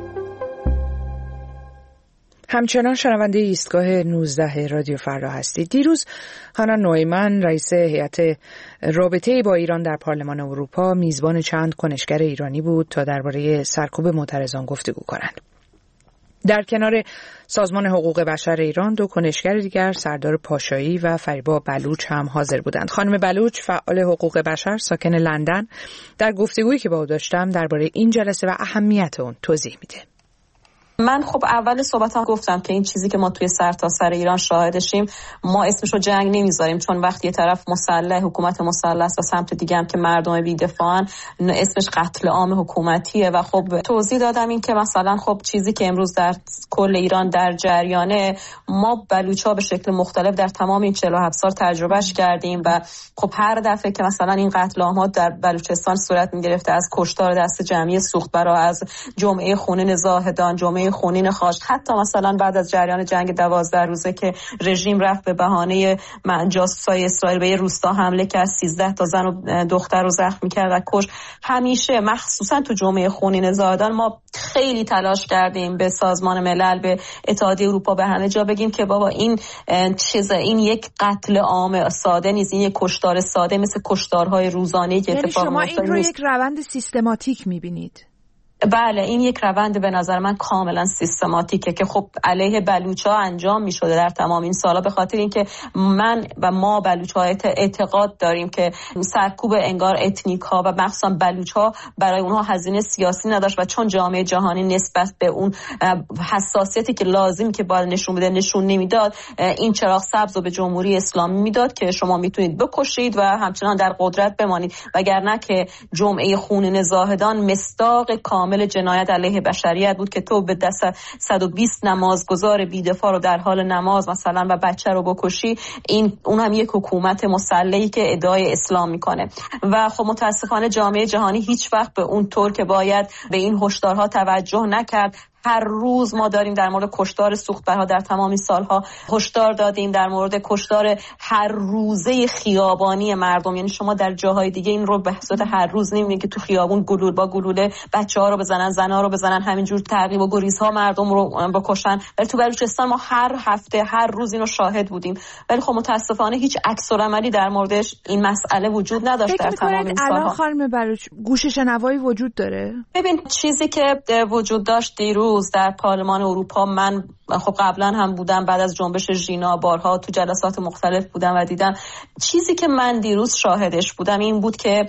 همچنان شنونده ایستگاه 19 رادیو فردا هستید. دیروز هانا نویمن رئیس هیئت رابطه با ایران در پارلمان اروپا میزبان چند کنشگر ایرانی بود تا درباره سرکوب معترضان گفتگو کنند. در کنار سازمان حقوق بشر ایران دو کنشگر دیگر سردار پاشایی و فریبا بلوچ هم حاضر بودند. خانم بلوچ فعال حقوق بشر ساکن لندن در گفتگویی که با او داشتم درباره این جلسه و اهمیت اون توضیح میده. من خب اول صحبتام گفتم که این چیزی که ما توی سرتاسر ایران شاهدشیم ما اسمش رو جنگ نمیذاریم، چون وقتی یه طرف مسلح حکومت مسلح است و سمت دیگه هم که مردم بی‌دفاعن اسمش قتل عام حکومتیه. و خب توضیح دادم این که مثلا خب چیزی که امروز در کل ایران در جریانه ما بلوچ‌ها به شکل مختلف در تمام این 47 سال تجربهش کردیم و خب هر دفعه که مثلا این قتل عام‌ها در بلوچستان صورت می‌گرفته، از کشتار دست جمعی سوختبرا، از جمعه خونین زاهدان، جمعه خونین خاش، حتی مثلا بعد از جریان جنگ 12 روزه که رژیم رفت به بهانه جاسوسای اسرائیل به روستا حمله کرد، 13 تا زن و دختر رو زخمی کرد و کش. همیشه مخصوصا تو جمعه خونین زاهدان ما خیلی تلاش کردیم به سازمان ملل، به اتحادیه اروپا، به همه جا بگیم که بابا این این یک قتل عام ساده نیست، این یک کشتار ساده مثل کشتارهای روزانه‌ای که اتفاق میفته. شما این رو یک روند سیستماتیک می‌بینید؟ بله، این یک روند به نظر من کاملا سیستماتیکه که خب علیه بلوچ‌ها انجام می‌شده در تمام این سالا، به خاطر اینکه من و ما بلوچ‌ها اعتقاد داریم که سرکوب انگار اتنیک‌ها و مخصوصا بلوچ‌ها برای اونها هزینه سیاسی نداشت و چون جامعه جهانی نسبت به اون حساسیتی که لازم که باید نشون بده نشون نمیداد، این چراغ سبز رو به جمهوری اسلامی میداد که شما میتونید بکشید و همچنان در قدرت بمانید، وگرنه که جمعه خونین زاهدان مصداق کامل جنایت علیه بشریت بود که تو به دست 120 نمازگزار بی‌دفاع رو در حال نماز مثلا و بچه رو بکشی، این اون هم یک حکومت مسلحی که ادعای اسلام میکنه. و خب متاسفانه جامعه جهانی هیچ وقت به اون طور که باید به این هشدارها توجه نکرد. هر روز ما داریم در مورد کشتار سوختبرها در تمام این سالها هشدار دادیم، در مورد کشتار هر روزه خیابانی مردم، یعنی شما در جاهای دیگه این رو به صورت هر روز نمیبینید که تو خیابون گلوله بچه‌ها رو بزنن، زن‌ها رو بزنن، همینجور تعقیب و گریزها مردم رو بکشن، ولی تو بلوچستان ما هر هفته هر روز اینو شاهد بودیم. ولی خب متاسفانه هیچ عکس العملی در موردش این مسئله وجود نداشت در تمام این سالها. الان خانم بلوچ گوش شنوایی وجود داره؟ ببین چیزی که وجود داشت دیروز در پارلمان اروپا، من خب قبلا هم بودم، بعد از جنبش ژینا بارها تو جلسات مختلف بودم و دیدم، چیزی که من دیروز شاهدش بودم این بود که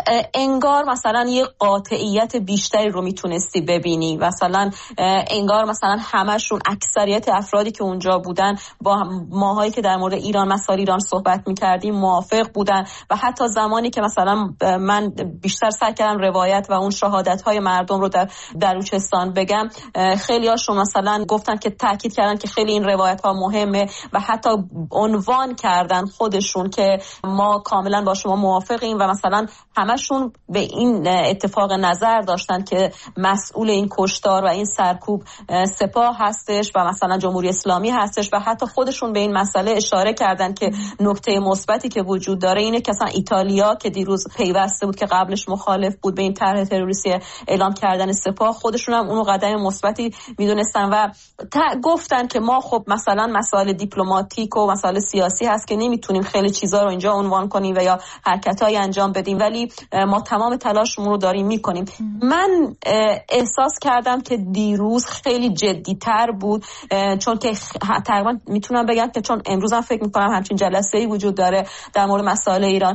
انگار مثلا یه قاطعیت بیشتری رو میتونستی ببینی، مثلا انگار مثلا همشون اکثریت افرادی که اونجا بودن با ماهایی که در مورد ایران مسائل ایران صحبت میکردیم موافق بودن و حتی زمانی که مثلا من بیشتر سعی کردم روایت و اون شهادت های مردم رو در بلوچستان بگم، خیلی هاشون مثلا گفتن که تاکید کردن که خیلی این روایت ها مهمه و حتی عنوان کردن خودشون که ما کاملا با شما موافقیم و مثلا همشون به این اتفاق نظر داشتن که مسئول این کشتار و این سرکوب سپاه هستش و مثلا جمهوری اسلامی هستش و حتی خودشون به این مسئله اشاره کردن که نکته مثبتی که وجود داره اینه که مثلا ایتالیا که دیروز پیوسته بود که قبلش مخالف بود به این طرح تروریستی اعلام کردن سپاه، خودشون هم اونو قدم مثبتی میدونستن و گفتن که ما خب مثلا مسائل دیپلماتیک و مسائل سیاسی هست که نمیتونیم خیلی چیزا رو اینجا عنوان کنیم و یا حرکتایی انجام بدیم، ولی ما تمام تلاشمون رو داریم میکنیم. من احساس کردم که دیروز خیلی جدی‌تر بود، چون که تقریبا میتونم بگم که چون امروز هم فکر میکنم همچین جلسه‌ای وجود داره در مورد مسائل ایران،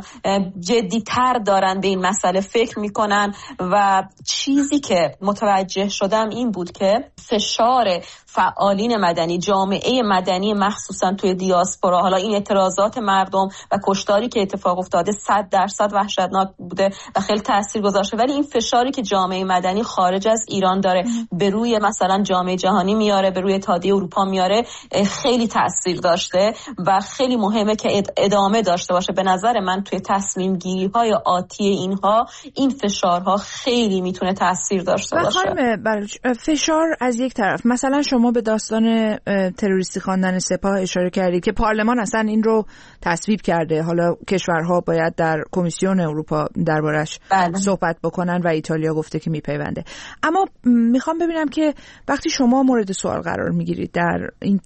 جدی‌تر دارن به این مسئله فکر میکنن و چیزی که متوجه شدم این بود که فشار فعالین مدنی، جامعه مدنی مخصوصا توی دیاسپورا، حالا این اعتراضات مردم و کشتاری که اتفاق افتاده 100% وحشتناک بوده و خیلی تاثیر گذاشته، ولی این فشاری که جامعه مدنی خارج از ایران داره به روی مثلا جامعه جهانی میاره، به روی اتحادیه اروپا میاره، خیلی تاثیر داشته و خیلی مهمه که ادامه داشته باشه. به نظر من توی تصمیم گیری های آتی اینها این فشارها خیلی میتونه تاثیر داشته باشه. خانم بلوچ، فشار از یک طرف، مثلا شما به داستان تروریستی خواندن سپاه اشاره کردید که پارلمان اصلا این رو تصویب کرده، حالا کشورها باید در کمیسیون اروپا دربارش صحبت بکنن و ایتالیا گفته که میپیونده. اما میخوام ببینم که وقتی شما مورد سوال قرار میگیرید در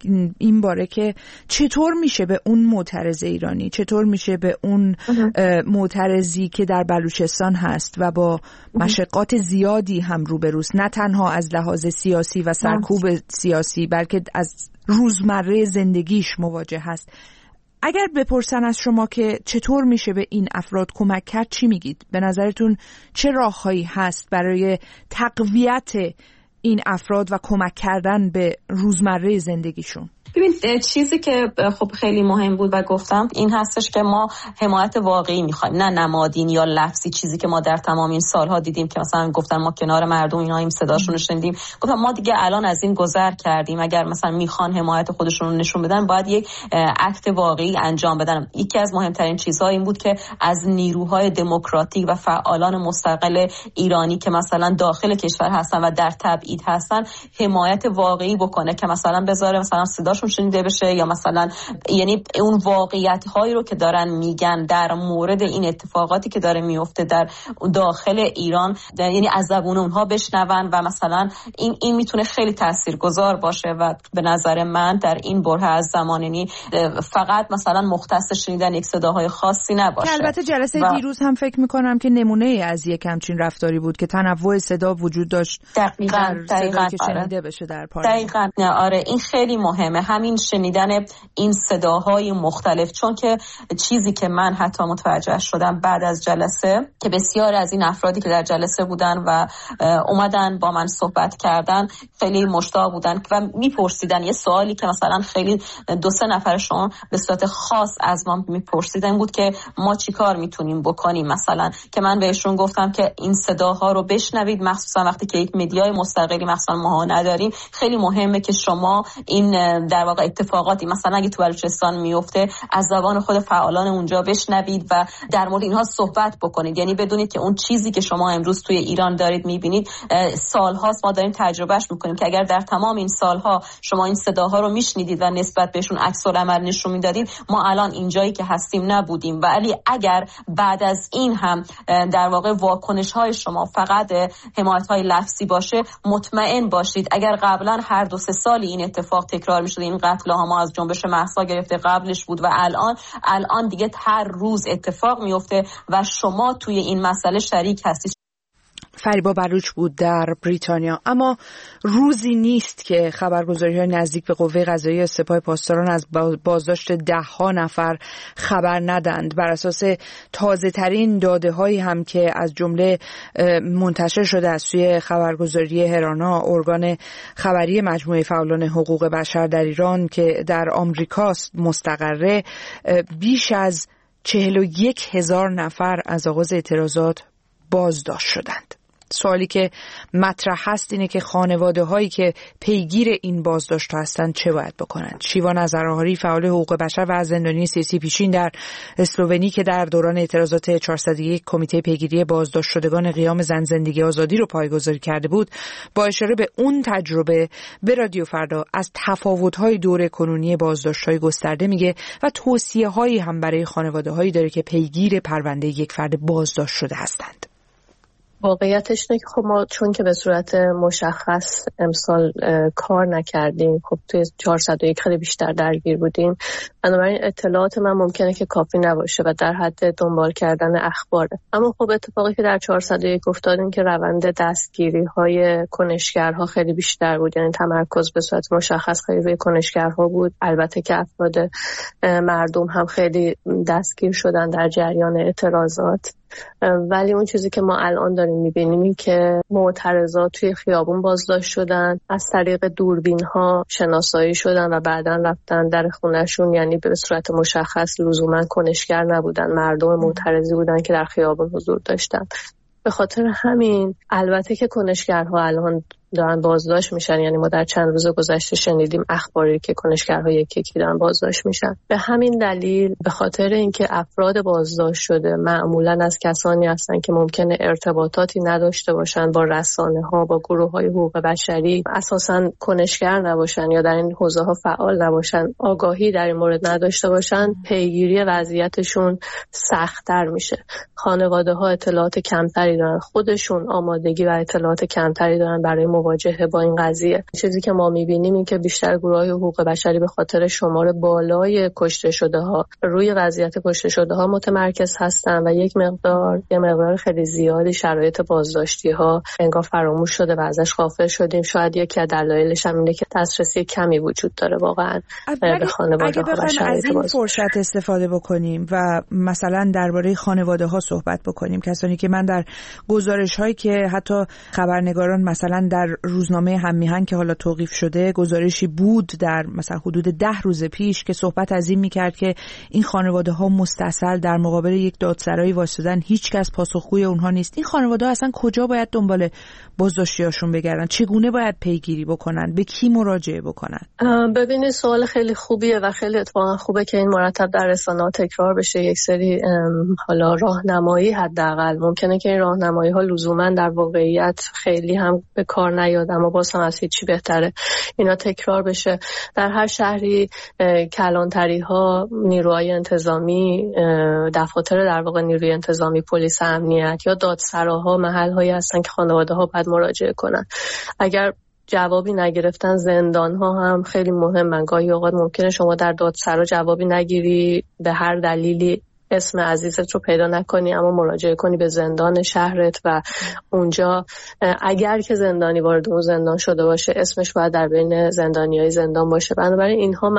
این باره که چطور میشه به اون معترض ایرانی، چطور میشه به اون معترضی که در بلوچستان هست و با مشقات زیادی هم روبروست، نه تنها از لحاظ سیاسی و سرکوب سیاسی بلکه از روزمره زندگیش مواجه هست، اگر بپرسن از شما که چطور میشه به این افراد کمک کرد، چی میگید؟ به نظرتون چه راههایی هست برای تقویت این افراد و کمک کردن به روزمره زندگیشون؟ ببین چیزی که خب خیلی مهم بود و گفتم این هستش که ما حمایت واقعی میخوایم، نه نمادین یا لفظی، چیزی که ما در تمام این سالها دیدیم که مثلا گفتن ما کنار مردم اینا این صداشون رو شنیدیم. گفتم ما دیگه الان از این گذر کردیم، اگر مثلا میخوان حمایت خودشون رو نشون بدن باید یک اکت واقعی انجام بدن. یکی از مهمترین چیزها این بود که از نیروهای دموکراتیک و فعالان مستقل ایرانی که مثلا داخل کشور هستن و در تبعید تبعید هستن حمایت واقعی بکنه که مثلا بذاره مثلا صداشون شنیده بشه، یا مثلا یعنی اون واقعیت هایی رو که دارن میگن در مورد این اتفاقاتی که داره میفته در داخل ایران، یعنی از زبون اونها بشنون و مثلا این میتونه خیلی تاثیرگذار باشه و به نظر من در این بره از زمان، یعنی فقط مثلا مختص شنیدن یک صداهای خاصی نباشه. البته جلسه دیروز هم فکر میکنم که نمونه از یک همچین رفتاری بود که تنوع صدا وجود داشت. دقیقاً که شنیده بشه در پارلمان. دقیقاً آره، این خیلی مهمه، همین شنیدن این صداهای مختلف. چون که چیزی که من حتی متوجه شدم بعد از جلسه که بسیار از این افرادی که در جلسه بودن و اومدن با من صحبت کردن خیلی مشتاق بودن و میپرسیدن یه سوالی که مثلا خیلی 2-3 نفرشون به صورت خاص از ما میپرسیدن بود که ما چیکار میتونیم بکنیم، مثلا که من بهشون گفتم که این صداها رو بشنوید، مخصوصا وقتی که یک مدیای مستقلی مثلا ما نداریم. خیلی مهمه که شما این در واقع اتفاقاتی مثلا اگه تو بلوچستان میفته از زبان خود فعالان اونجا بشنوید و در مورد اینها صحبت بکنید. یعنی بدونید که اون چیزی که شما امروز توی ایران دارید میبینید سالهاست ما داریم تجربهش میکنیم، که اگر در تمام این سالها شما این صداها رو میشنیدید و نسبت بهشون عکس العمل نشون میدادید، ما الان اینجایی که هستیم نبودیم. ولی اگر بعد از این هم در واقع واکنش های شما فقط حمایت های لفظی باشه، مطمئن باشید اگر قبلا هر 2-3 سالی این اتفاق تکرار میشد، این قتل ها ما از جنبش مهسا گرفته قبلش بود و الان دیگه هر روز اتفاق میفته و شما توی این مسئله شریک هستید. فریبا بلوچ بود در بریتانیا. اما روزی نیست که خبرگزاری‌های نزدیک به قوه قضاییه سپاه پاسداران از بازداشت 10 نفر خبر ندند. بر اساس تازه‌ترین داده‌هایی هم که از جمله منتشر شده از سوی خبرگزاری هرانا، ارگان خبری مجموعه فعالان حقوق بشر در ایران که در آمریکا مستقره، بیش از 41,000 نفر از آغاز اعتراضات بازداشت شدند. سوالی که مطرح هست اینه که خانواده هایی که پیگیر این بازداشت هستند چه باید بکنند. شیوا نظرآهاری، فعال حقوق بشر و زندانی سیاسی پیشین در اسلوونی که در دوران اعتراضات 401 کمیته پیگیری بازداشت شدگان قیام زن زندگی آزادی رو پایه‌گذاری کرده بود، با اشاره به اون تجربه به رادیو فردا از تفاوت‌های دوره کنونی بازداشت‌های گسترده میگه و توصیه‌هایی هم برای خانواده‌هایی داره که پیگیر پرونده یک فرد بازداشت شده هستند. واقعیتش اینه که خب ما چون که به صورت مشخص امسال کار نکردیم، خب توی 401 خیلی بیشتر درگیر بودیم، بنابراین اطلاعات من ممکنه که کافی نباشه و در حد دنبال کردن اخباره. اما خب اتفاقی که در 401 افتاد این که روند دستگیری های کنشگرها خیلی بیشتر بود، یعنی تمرکز به صورت مشخص خیلی روی کنشگرها بود. البته که افراد مردم هم خیلی دستگیر شدن در جریان اعتراضات، ولی اون چیزی که ما الان داریم میبینیم این که معترضات توی خیابون بازداشت شدن، از طریق دوربین ها شناسایی شدن و بعداً رفتن در خونهشون، یعنی به صورت مشخص لزوما کنشگر نبودن، مردم معترضی بودن که در خیابون حضور داشتن. به خاطر همین البته که کنشگرها الان دارن بازداشت میشن، یعنی ما در چند روز گذشته شنیدیم اخباری که کنشگرها یکی دارن بازداشت میشن. به همین دلیل، به خاطر اینکه افراد بازداشت شده معمولا از کسانی هستن که ممکنه ارتباطاتی نداشته باشن با رسانه ها، با گروه های حقوق بشری، اساسا کنشگر نباشن یا در این حوزه ها فعال نباشن، آگاهی در این مورد نداشته باشن، پیگیری وضعیتشون سخت‌تر میشه. خانواده ها اطلاعات کمتری دارن، خودشون آمادگی و اطلاعات کمتری دارن برای مواجهه با این قضیه. چیزی که ما می‌بینیم این که بیشتر گروه‌های حقوق بشری به خاطر شمار بالای کشته شده ها روی وضعیت کشته شده ها متمرکز هستن و یک مقدار خیلی زیادی شرایط بازداشتی ها انگار فراموش شده و ازش غافل شدیم. شاید یکی از دلایلش هم اینه که دسترسی کمی وجود داره واقعا به خانواده ها و شرایط از این فرصت استفاده بکنیم و مثلا درباره خانواده ها صحبت بکنیم. کسانی که من در گزارش‌هایی که حتی خبرنگاران مثلا در روزنامه هم‌میهن که حالا توقیف شده گزارشی بود در مثلا حدود 10 روز پیش که صحبت از این می‌کرد که این خانواده‌ها مستاصل در مقابل یک دادسرایی وایسادن، هیچ کس پاسخگوی اونها نیست. این خانواده‌ها اصلا کجا باید دنبال بازداشتیاشون بگردن؟ چگونه باید پیگیری بکنن؟ به کی مراجعه بکنن؟ ببینید سوال خیلی خوبیه و خیلی اتفاقا خوبه که این مرتب در رسانه‌ها تکرار بشه. یک سری حالا راهنمایی، حداقل ممکنه که این راهنمایی‌ها لزوما در واقعیت خیلی هم به کار نیاد، اما باز هم از هیچی بهتره اینا تکرار بشه. در هر شهری کلانتری ها، نیروهای انتظامی، دفاتر در واقع نیروی انتظامی، پلیس، امنیت یا دادسراها محل هایی هستن که خانواده ها باید مراجعه کنن. اگر جوابی نگرفتن، زندان ها هم خیلی مهمن. گاهی اوقات ممکنه شما در دادسرا جوابی نگیری، به هر دلیلی اسم عزیزت رو پیدا نکنی، اما مراجعه کنی به زندان شهرت و اونجا اگر که زندانی وارد اون زندان شده باشه اسمش باید در بین زندانیای زندان باشه. بنابراین اینها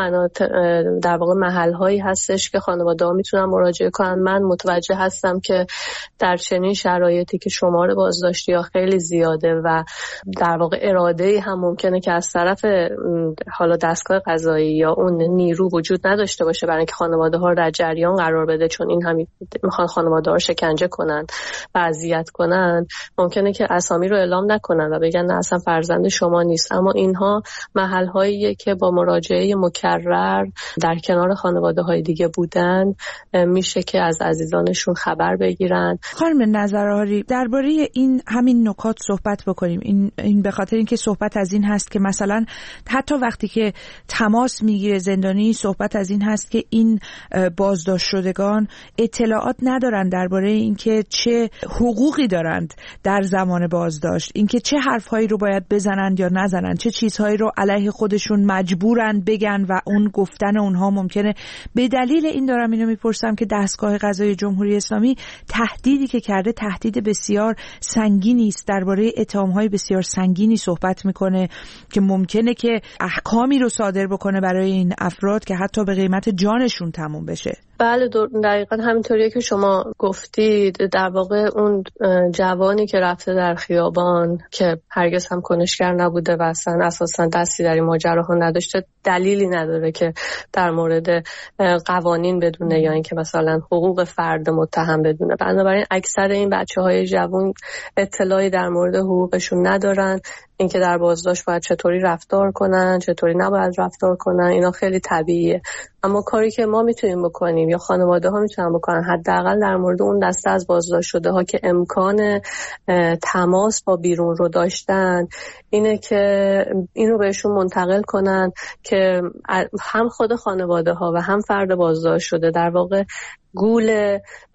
در واقع محل‌هایی هستش که خانواده‌ها میتونن مراجعه کنن. من متوجه هستم که در چنین شرایطی که شمار بازداشتی ها خیلی زیاده و در واقع اراده‌ای هم ممکنه که از طرف حالا دستگاه قضایی یا اون نیرو وجود نداشته باشه برای اینکه خانواده‌ها رو در جریان قرار بده، چون این هم میخوان خانواده ها رو شکنجه کنن و اذیت کنن، ممکنه که اسامی رو اعلام نکنن و بگن نه اصلا فرزند شما نیست. اما اینها محل هاییه که با مراجعه مکرر در کنار خانواده های دیگه بودن میشه که از عزیزانشون خبر بگیرن. خانم نظرهاری، درباره این همین نکات صحبت بکنیم. این به خاطر اینکه صحبت از این هست که مثلا حتی وقتی که تماس میگیره زندانی، صحبت از این هست که این بازداشت شدگان اطلاعات ندارن درباره اینکه چه حقوقی دارند در زمان بازداشت، اینکه چه حرفهایی رو باید بزنند یا نزنند، چه چیزهایی رو علیه خودشون مجبورن بگن و اون گفتن اونها ممکنه. به دلیل این دارم اینو میپرسم که دستگاه قضایی جمهوری اسلامی تهدیدی که کرده تهدید بسیار سنگینی است، درباره اتهام‌های بسیار سنگینی صحبت میکنه که ممکنه که احکامی رو صادر بکنه برای این افراد که حتی به قیمت جانشون تموم بشه. بله دقیقاً همینطوریه که شما گفتید. در واقع اون جوانی که رفته در خیابان که هرگز هم کنشگر نبوده و اساساً دستی در این ماجراها نداشته، دلیلی نداره که در مورد قوانین بدونه یا اینکه مثلا حقوق فرد متهم بدونه. بنابراین اکثر این بچه‌های جوان اطلاعی در مورد حقوقشون ندارن، اینکه در بازداشت باید چطوری رفتار کنن، چطوری نباید رفتار کنن، اینا خیلی طبیعیه. اما کاری که ما میتونیم بکنیم یا خانواده ها میتونن بکنن، حداقل در مورد اون دسته از بازداشت شده ها که امکان تماس با بیرون رو داشتن، اینه که اینو بهشون منتقل کنن که هم خود خانواده ها و هم فرد بازداشت شده در واقع گول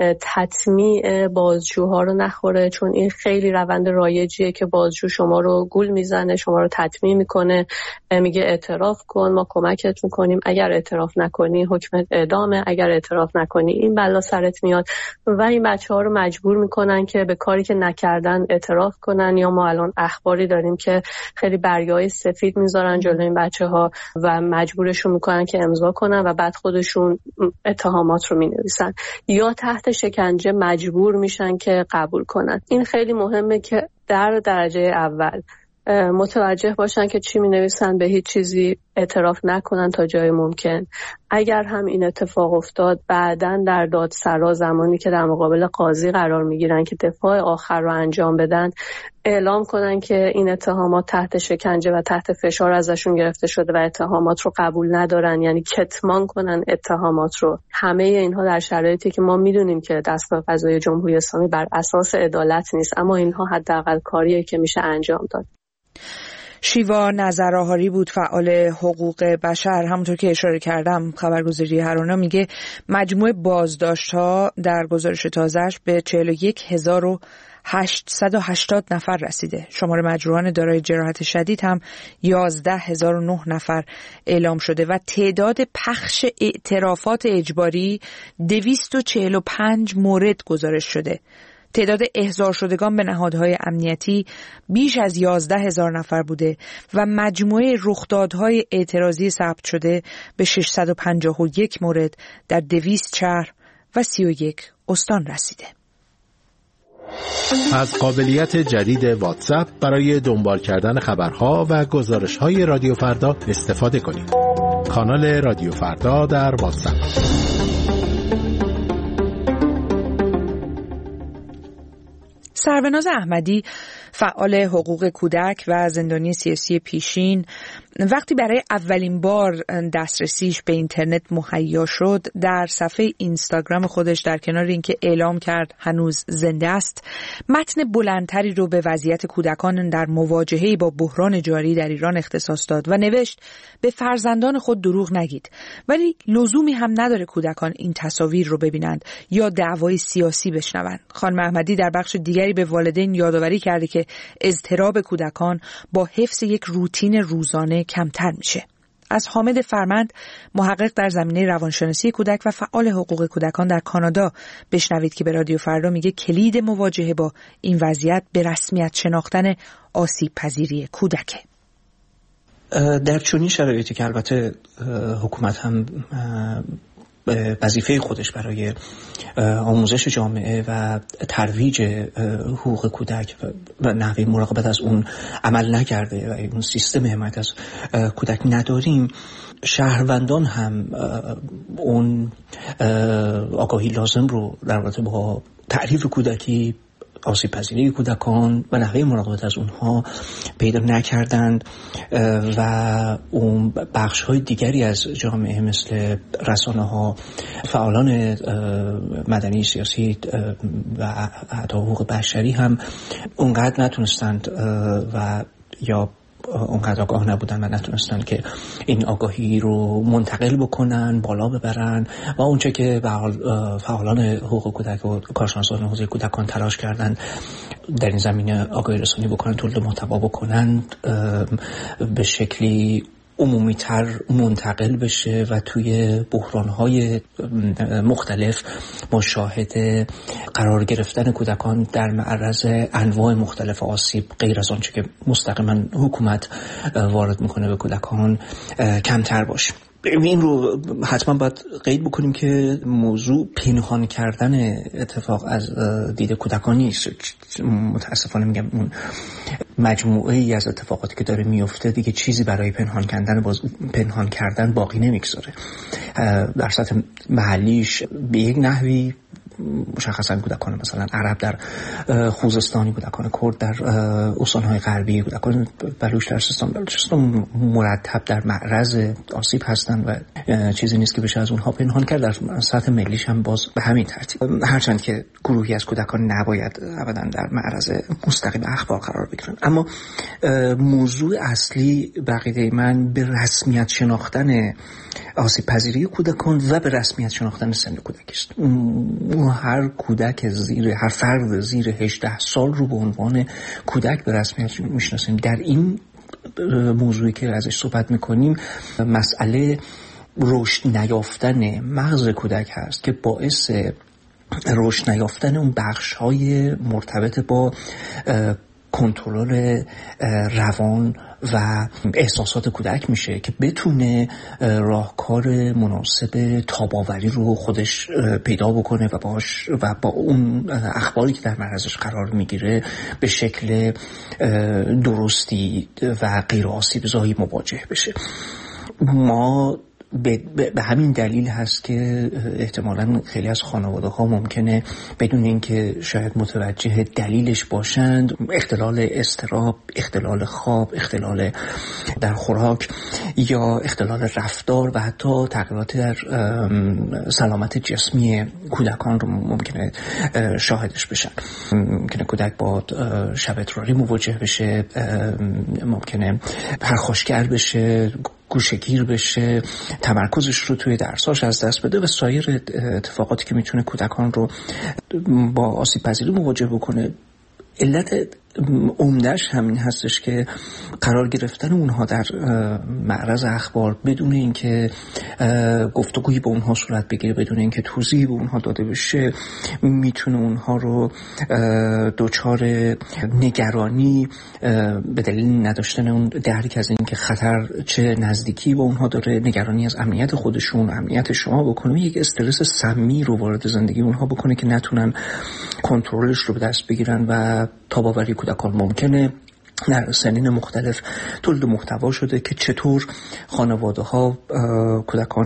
تطمیع بازجوها رو نخوره، چون این خیلی روند رایجیه که بازجو شما رو گول میزنه، شما رو تطمیع میکنه، میگه اعتراف کن ما کمکت میکنیم، اگر اعتراف نکنی حکم اعدامه، اگر اعتراف نکنی این بلا سرت میاد و این بچه ها رو مجبور میکنن که به کاری که نکردن اعتراف کنن. یا ما الان اخباری داریم که خیلی برگه‌های سفید میذارن جلوی این بچه ها و مجبورشون میکنن که امضا کنن و بعد خودشون اتهامات رو مینویسن یا تحت شکنجه مجبور میشن که قبول کنن. این خیلی مهمه که در درجه اول متوجه باشن که چی می‌نویسن، به هیچ چیزی اعتراف نکنن تا جای ممکن. اگر هم این اتفاق افتاد، بعداً در دادسرا زمانی که در مقابل قاضی قرار میگیرن که دفاع آخر رو انجام بدن، اعلام کنن که این اتهامات تحت شکنجه و تحت فشار ازشون گرفته شده و اتهامات رو قبول ندارن، یعنی کتمان کنن اتهامات رو. همه اینها در شرایطی که ما میدونیم که دستگاه قضایی جمهوری اسلامی بر اساس عدالت نیست، اما اینها حداقل کاریه که میشه انجام داد. شیوا نظرهاری بود، فعال حقوق بشر. همونطور که اشاره کردم خبرگزاری هرانا میگه مجموع بازداشت‌ها در گزارش تازه‌اش به 41880 نفر رسیده. شمار مجروحان دارای جراحت شدید هم 11009 نفر اعلام شده و تعداد پخش اعترافات اجباری 245 مورد گزارش شده. تعداد احضار شدگان به نهادهای امنیتی بیش از 110,000 نفر بوده و مجموعه رخدادهای اعتراضی ثبت شده به 651 مورد در 200 شهر و 31 استان رسیده. از قابلیت جدید واتساپ برای دنبال کردن خبرها و گزارش‌های رادیو فردا استفاده کنید. کانال رادیو فردا در واتساپ. سروناز احمدی فعال حقوق کودک و زندانی سیاسی پیشین، وقتی برای اولین بار دسترسیش به اینترنت مهیا شد، در صفحه اینستاگرام خودش در کنار اینکه اعلام کرد هنوز زنده است، متن بلندتری رو به وضعیت کودکان در مواجهه با بحران جاری در ایران اختصاص داد و نوشت به فرزندان خود دروغ نگید، ولی لزومی هم نداره کودکان این تصاویر رو ببینند یا دعوای سیاسی بشنوند. خانم احمدی در بخش دیگری به والدین یادآوری کرده که اضطراب کودکان با حفظ یک روتین روزانه کمتر میشه. از حامد فرمند، محقق در زمینه روانشناسی کودک و فعال حقوق کودکان در کانادا، بشنوید که به رادیو فردا میگه کلید مواجهه با این وضعیت به رسمیت شناختن آسیب پذیری کودکه. در چنین شرایطی که البته حکومت هم وظیفه خودش برای آموزش جامعه و ترویج حقوق کودک و نحوه مراقبت از اون عمل نکرده و اون سیستم حمایت از کودک نداریم، شهروندان هم اون آگاهی لازم رو در رابطه با تعریف کودکی، آسیب پذیری کودکان و نحوه مراقبت از اونها پیدا نکردند و اون بخش‌های دیگری از جامعه مثل رسانه‌ها، فعالان مدنی، سیاسی و حتی حقوق بشری هم اونقدر نتونستند و یا اونقدر آگاه نبودن و نتونستن که این آگاهی رو منتقل بکنن، بالا ببرن و اونچه که فعالان حقوق کودک و کارشناسان حوزه کودکان تلاش کردن در این زمینه آگاهی رسانی بکنن، تولید محتوا بکنن، به شکلی عمومی‌تر منتقل بشه و توی بحران‌های مختلف ما شاهد قرار گرفتن کودکان در معرض انواع مختلف آسیب غیر از آنچه که مستقیما حکومت وارد میکنه به کودکان کمتر باشه. این رو حتما باید قید بکنیم که موضوع پنهان کردن اتفاق از دید کودکان نیست. متاسفانه میگم اون مجموعه ای از اتفاقاتی که داره میفته دیگه چیزی برای پنهان کردن باقی نمیگذاره. در سطح محلیش به یک نحوی مشخصا کودکان مثلا عرب در خوزستانی، کودکان کرد در استان‌های غربی، کودکان بلوچ در سیستان مرتب در معرض آسیب هستند و چیزی نیست که بشه از اونها پنهان کرد. در سطح ملیش هم باز به همین ترتیب، هرچند که گروهی از کودکان نباید ابدا در معرض مستقیم اخبار قرار بگیرن. اما موضوع اصلی بقیده من به رسمیت شناختن آسیب پذیری کودکان و به رسمیت شناختن سن کودک است. هر کودک هر فرد زیر 18 سال رو به عنوان کودک به رسمیت میشناسیم. در این موضوعی که ازش صحبت میکنیم مسئله رشد نیافتن مغز کودک هست که باعث رشد نیافتن اون بخش‌های مرتبط با کنترل روان و احساسات کودک میشه که بتونه راهکار مناسب تاب‌آوری رو خودش پیدا بکنه و با اون اخباری که در معرضش قرار میگیره به شکل درستی و غیر آسیب زایی مواجه بشه. ما به همین دلیل هست که احتمالاً خیلی از خانواده‌ها ممکنه بدون اینکه شاید متوجه دلیلش باشند، اختلال اضطراب، اختلال خواب، اختلال در خوراک یا اختلال رفتار و حتی تغییرات در سلامت جسمی کودکان رو ممکنه شاهدش بشن. ممکنه کودک با شب اضطراری مواجه بشه، ممکنه پرخاشگر بشه، گوشه‌گیر بشه، تمرکزش رو توی درساش از دست بده و سایر اتفاقاتی که میتونه کودکان رو با آسیب پذیری مواجه بکنه. علت عمده‌اش همین هستش که قرار گرفتن اونها در معرض اخبار بدون اینکه گفتگویی با اونها صورت بگیره، بدون اینکه توضیحی به اونها داده بشه، میتونه اونها رو دچار نگرانی به دلیل نداشتن اون درک از اینکه خطر چه نزدیکی با اونها داره، نگرانی از امنیت خودشون، امنیت شما بکنه، یک استرس سمی رو وارد زندگی اونها بکنه که نتونن کنترلش رو به دست بگیرن و تاب‌آوری کودکان ممکنه. در سنین مختلف تولید محتوا شده که چطور خانواده‌ها کودکان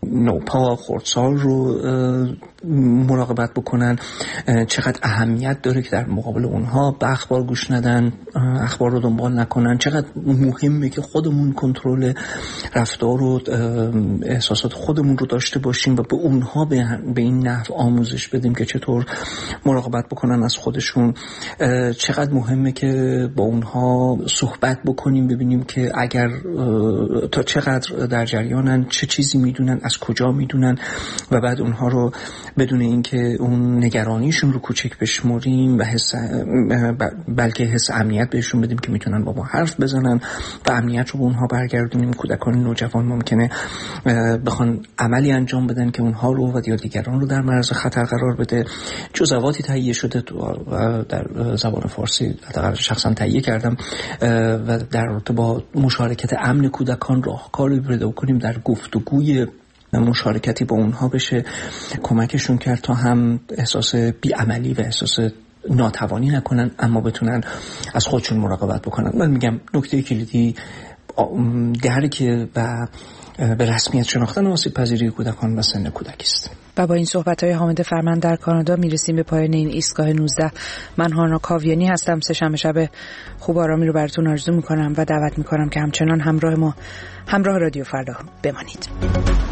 نوپا خردسال رو مراقبت بکنن، چقدر اهمیت داره که در مقابل اونها به اخبار گوش ندن، اخبار رو دنبال نکنن، چقدر مهمه که خودمون کنترل رفتار و احساسات خودمون رو داشته باشیم و به اونها به این نحو آموزش بدیم که چطور مراقبت بکنن از خودشون. چقدر مهمه که با اونها صحبت بکنیم، ببینیم که اگر تا چقدر در جریانن، چه چیزی میدونن، از کجا میدونن و بعد اونها رو بدون اینکه اون نگرانیشون رو کوچک بشمریم و بلکه حس امنیت بهشون بدیم که میتونن با ما حرف بزنن و امنیت رو به اونها برگردونیم. کودکان نوجوان ممکنه بخوان عملی انجام بدن که اونها رو و دیگران رو در معرض خطر قرار بده. جزواتی تهیه شده در زبان فارسی، حداقل شخصا تهیه کردم و در رابطه با مشارکت امن کودکان راهکاری پیدا کنیم در گفتگوی مشارکتی با اونها بشه، کمکشون کرد تا هم احساس بی‌عملی و احساس ناتوانی نکنن اما بتونن از خودشون مراقبت بکنن. من میگم نکته کلیدی درک و به رسمیت شناختن آسیب پذیری کودکان و سن کودکی است. و با این صحبت‌های حامد فرمند در کانادا میرسیم به پایان این ایستگاه 19. من هانا کاویانی هستم. سه‌شنبه شب خوب آرامی رو براتون آرزو میکنم و دعوت میکنم که همچنان همراه رادیو فردا بمانید.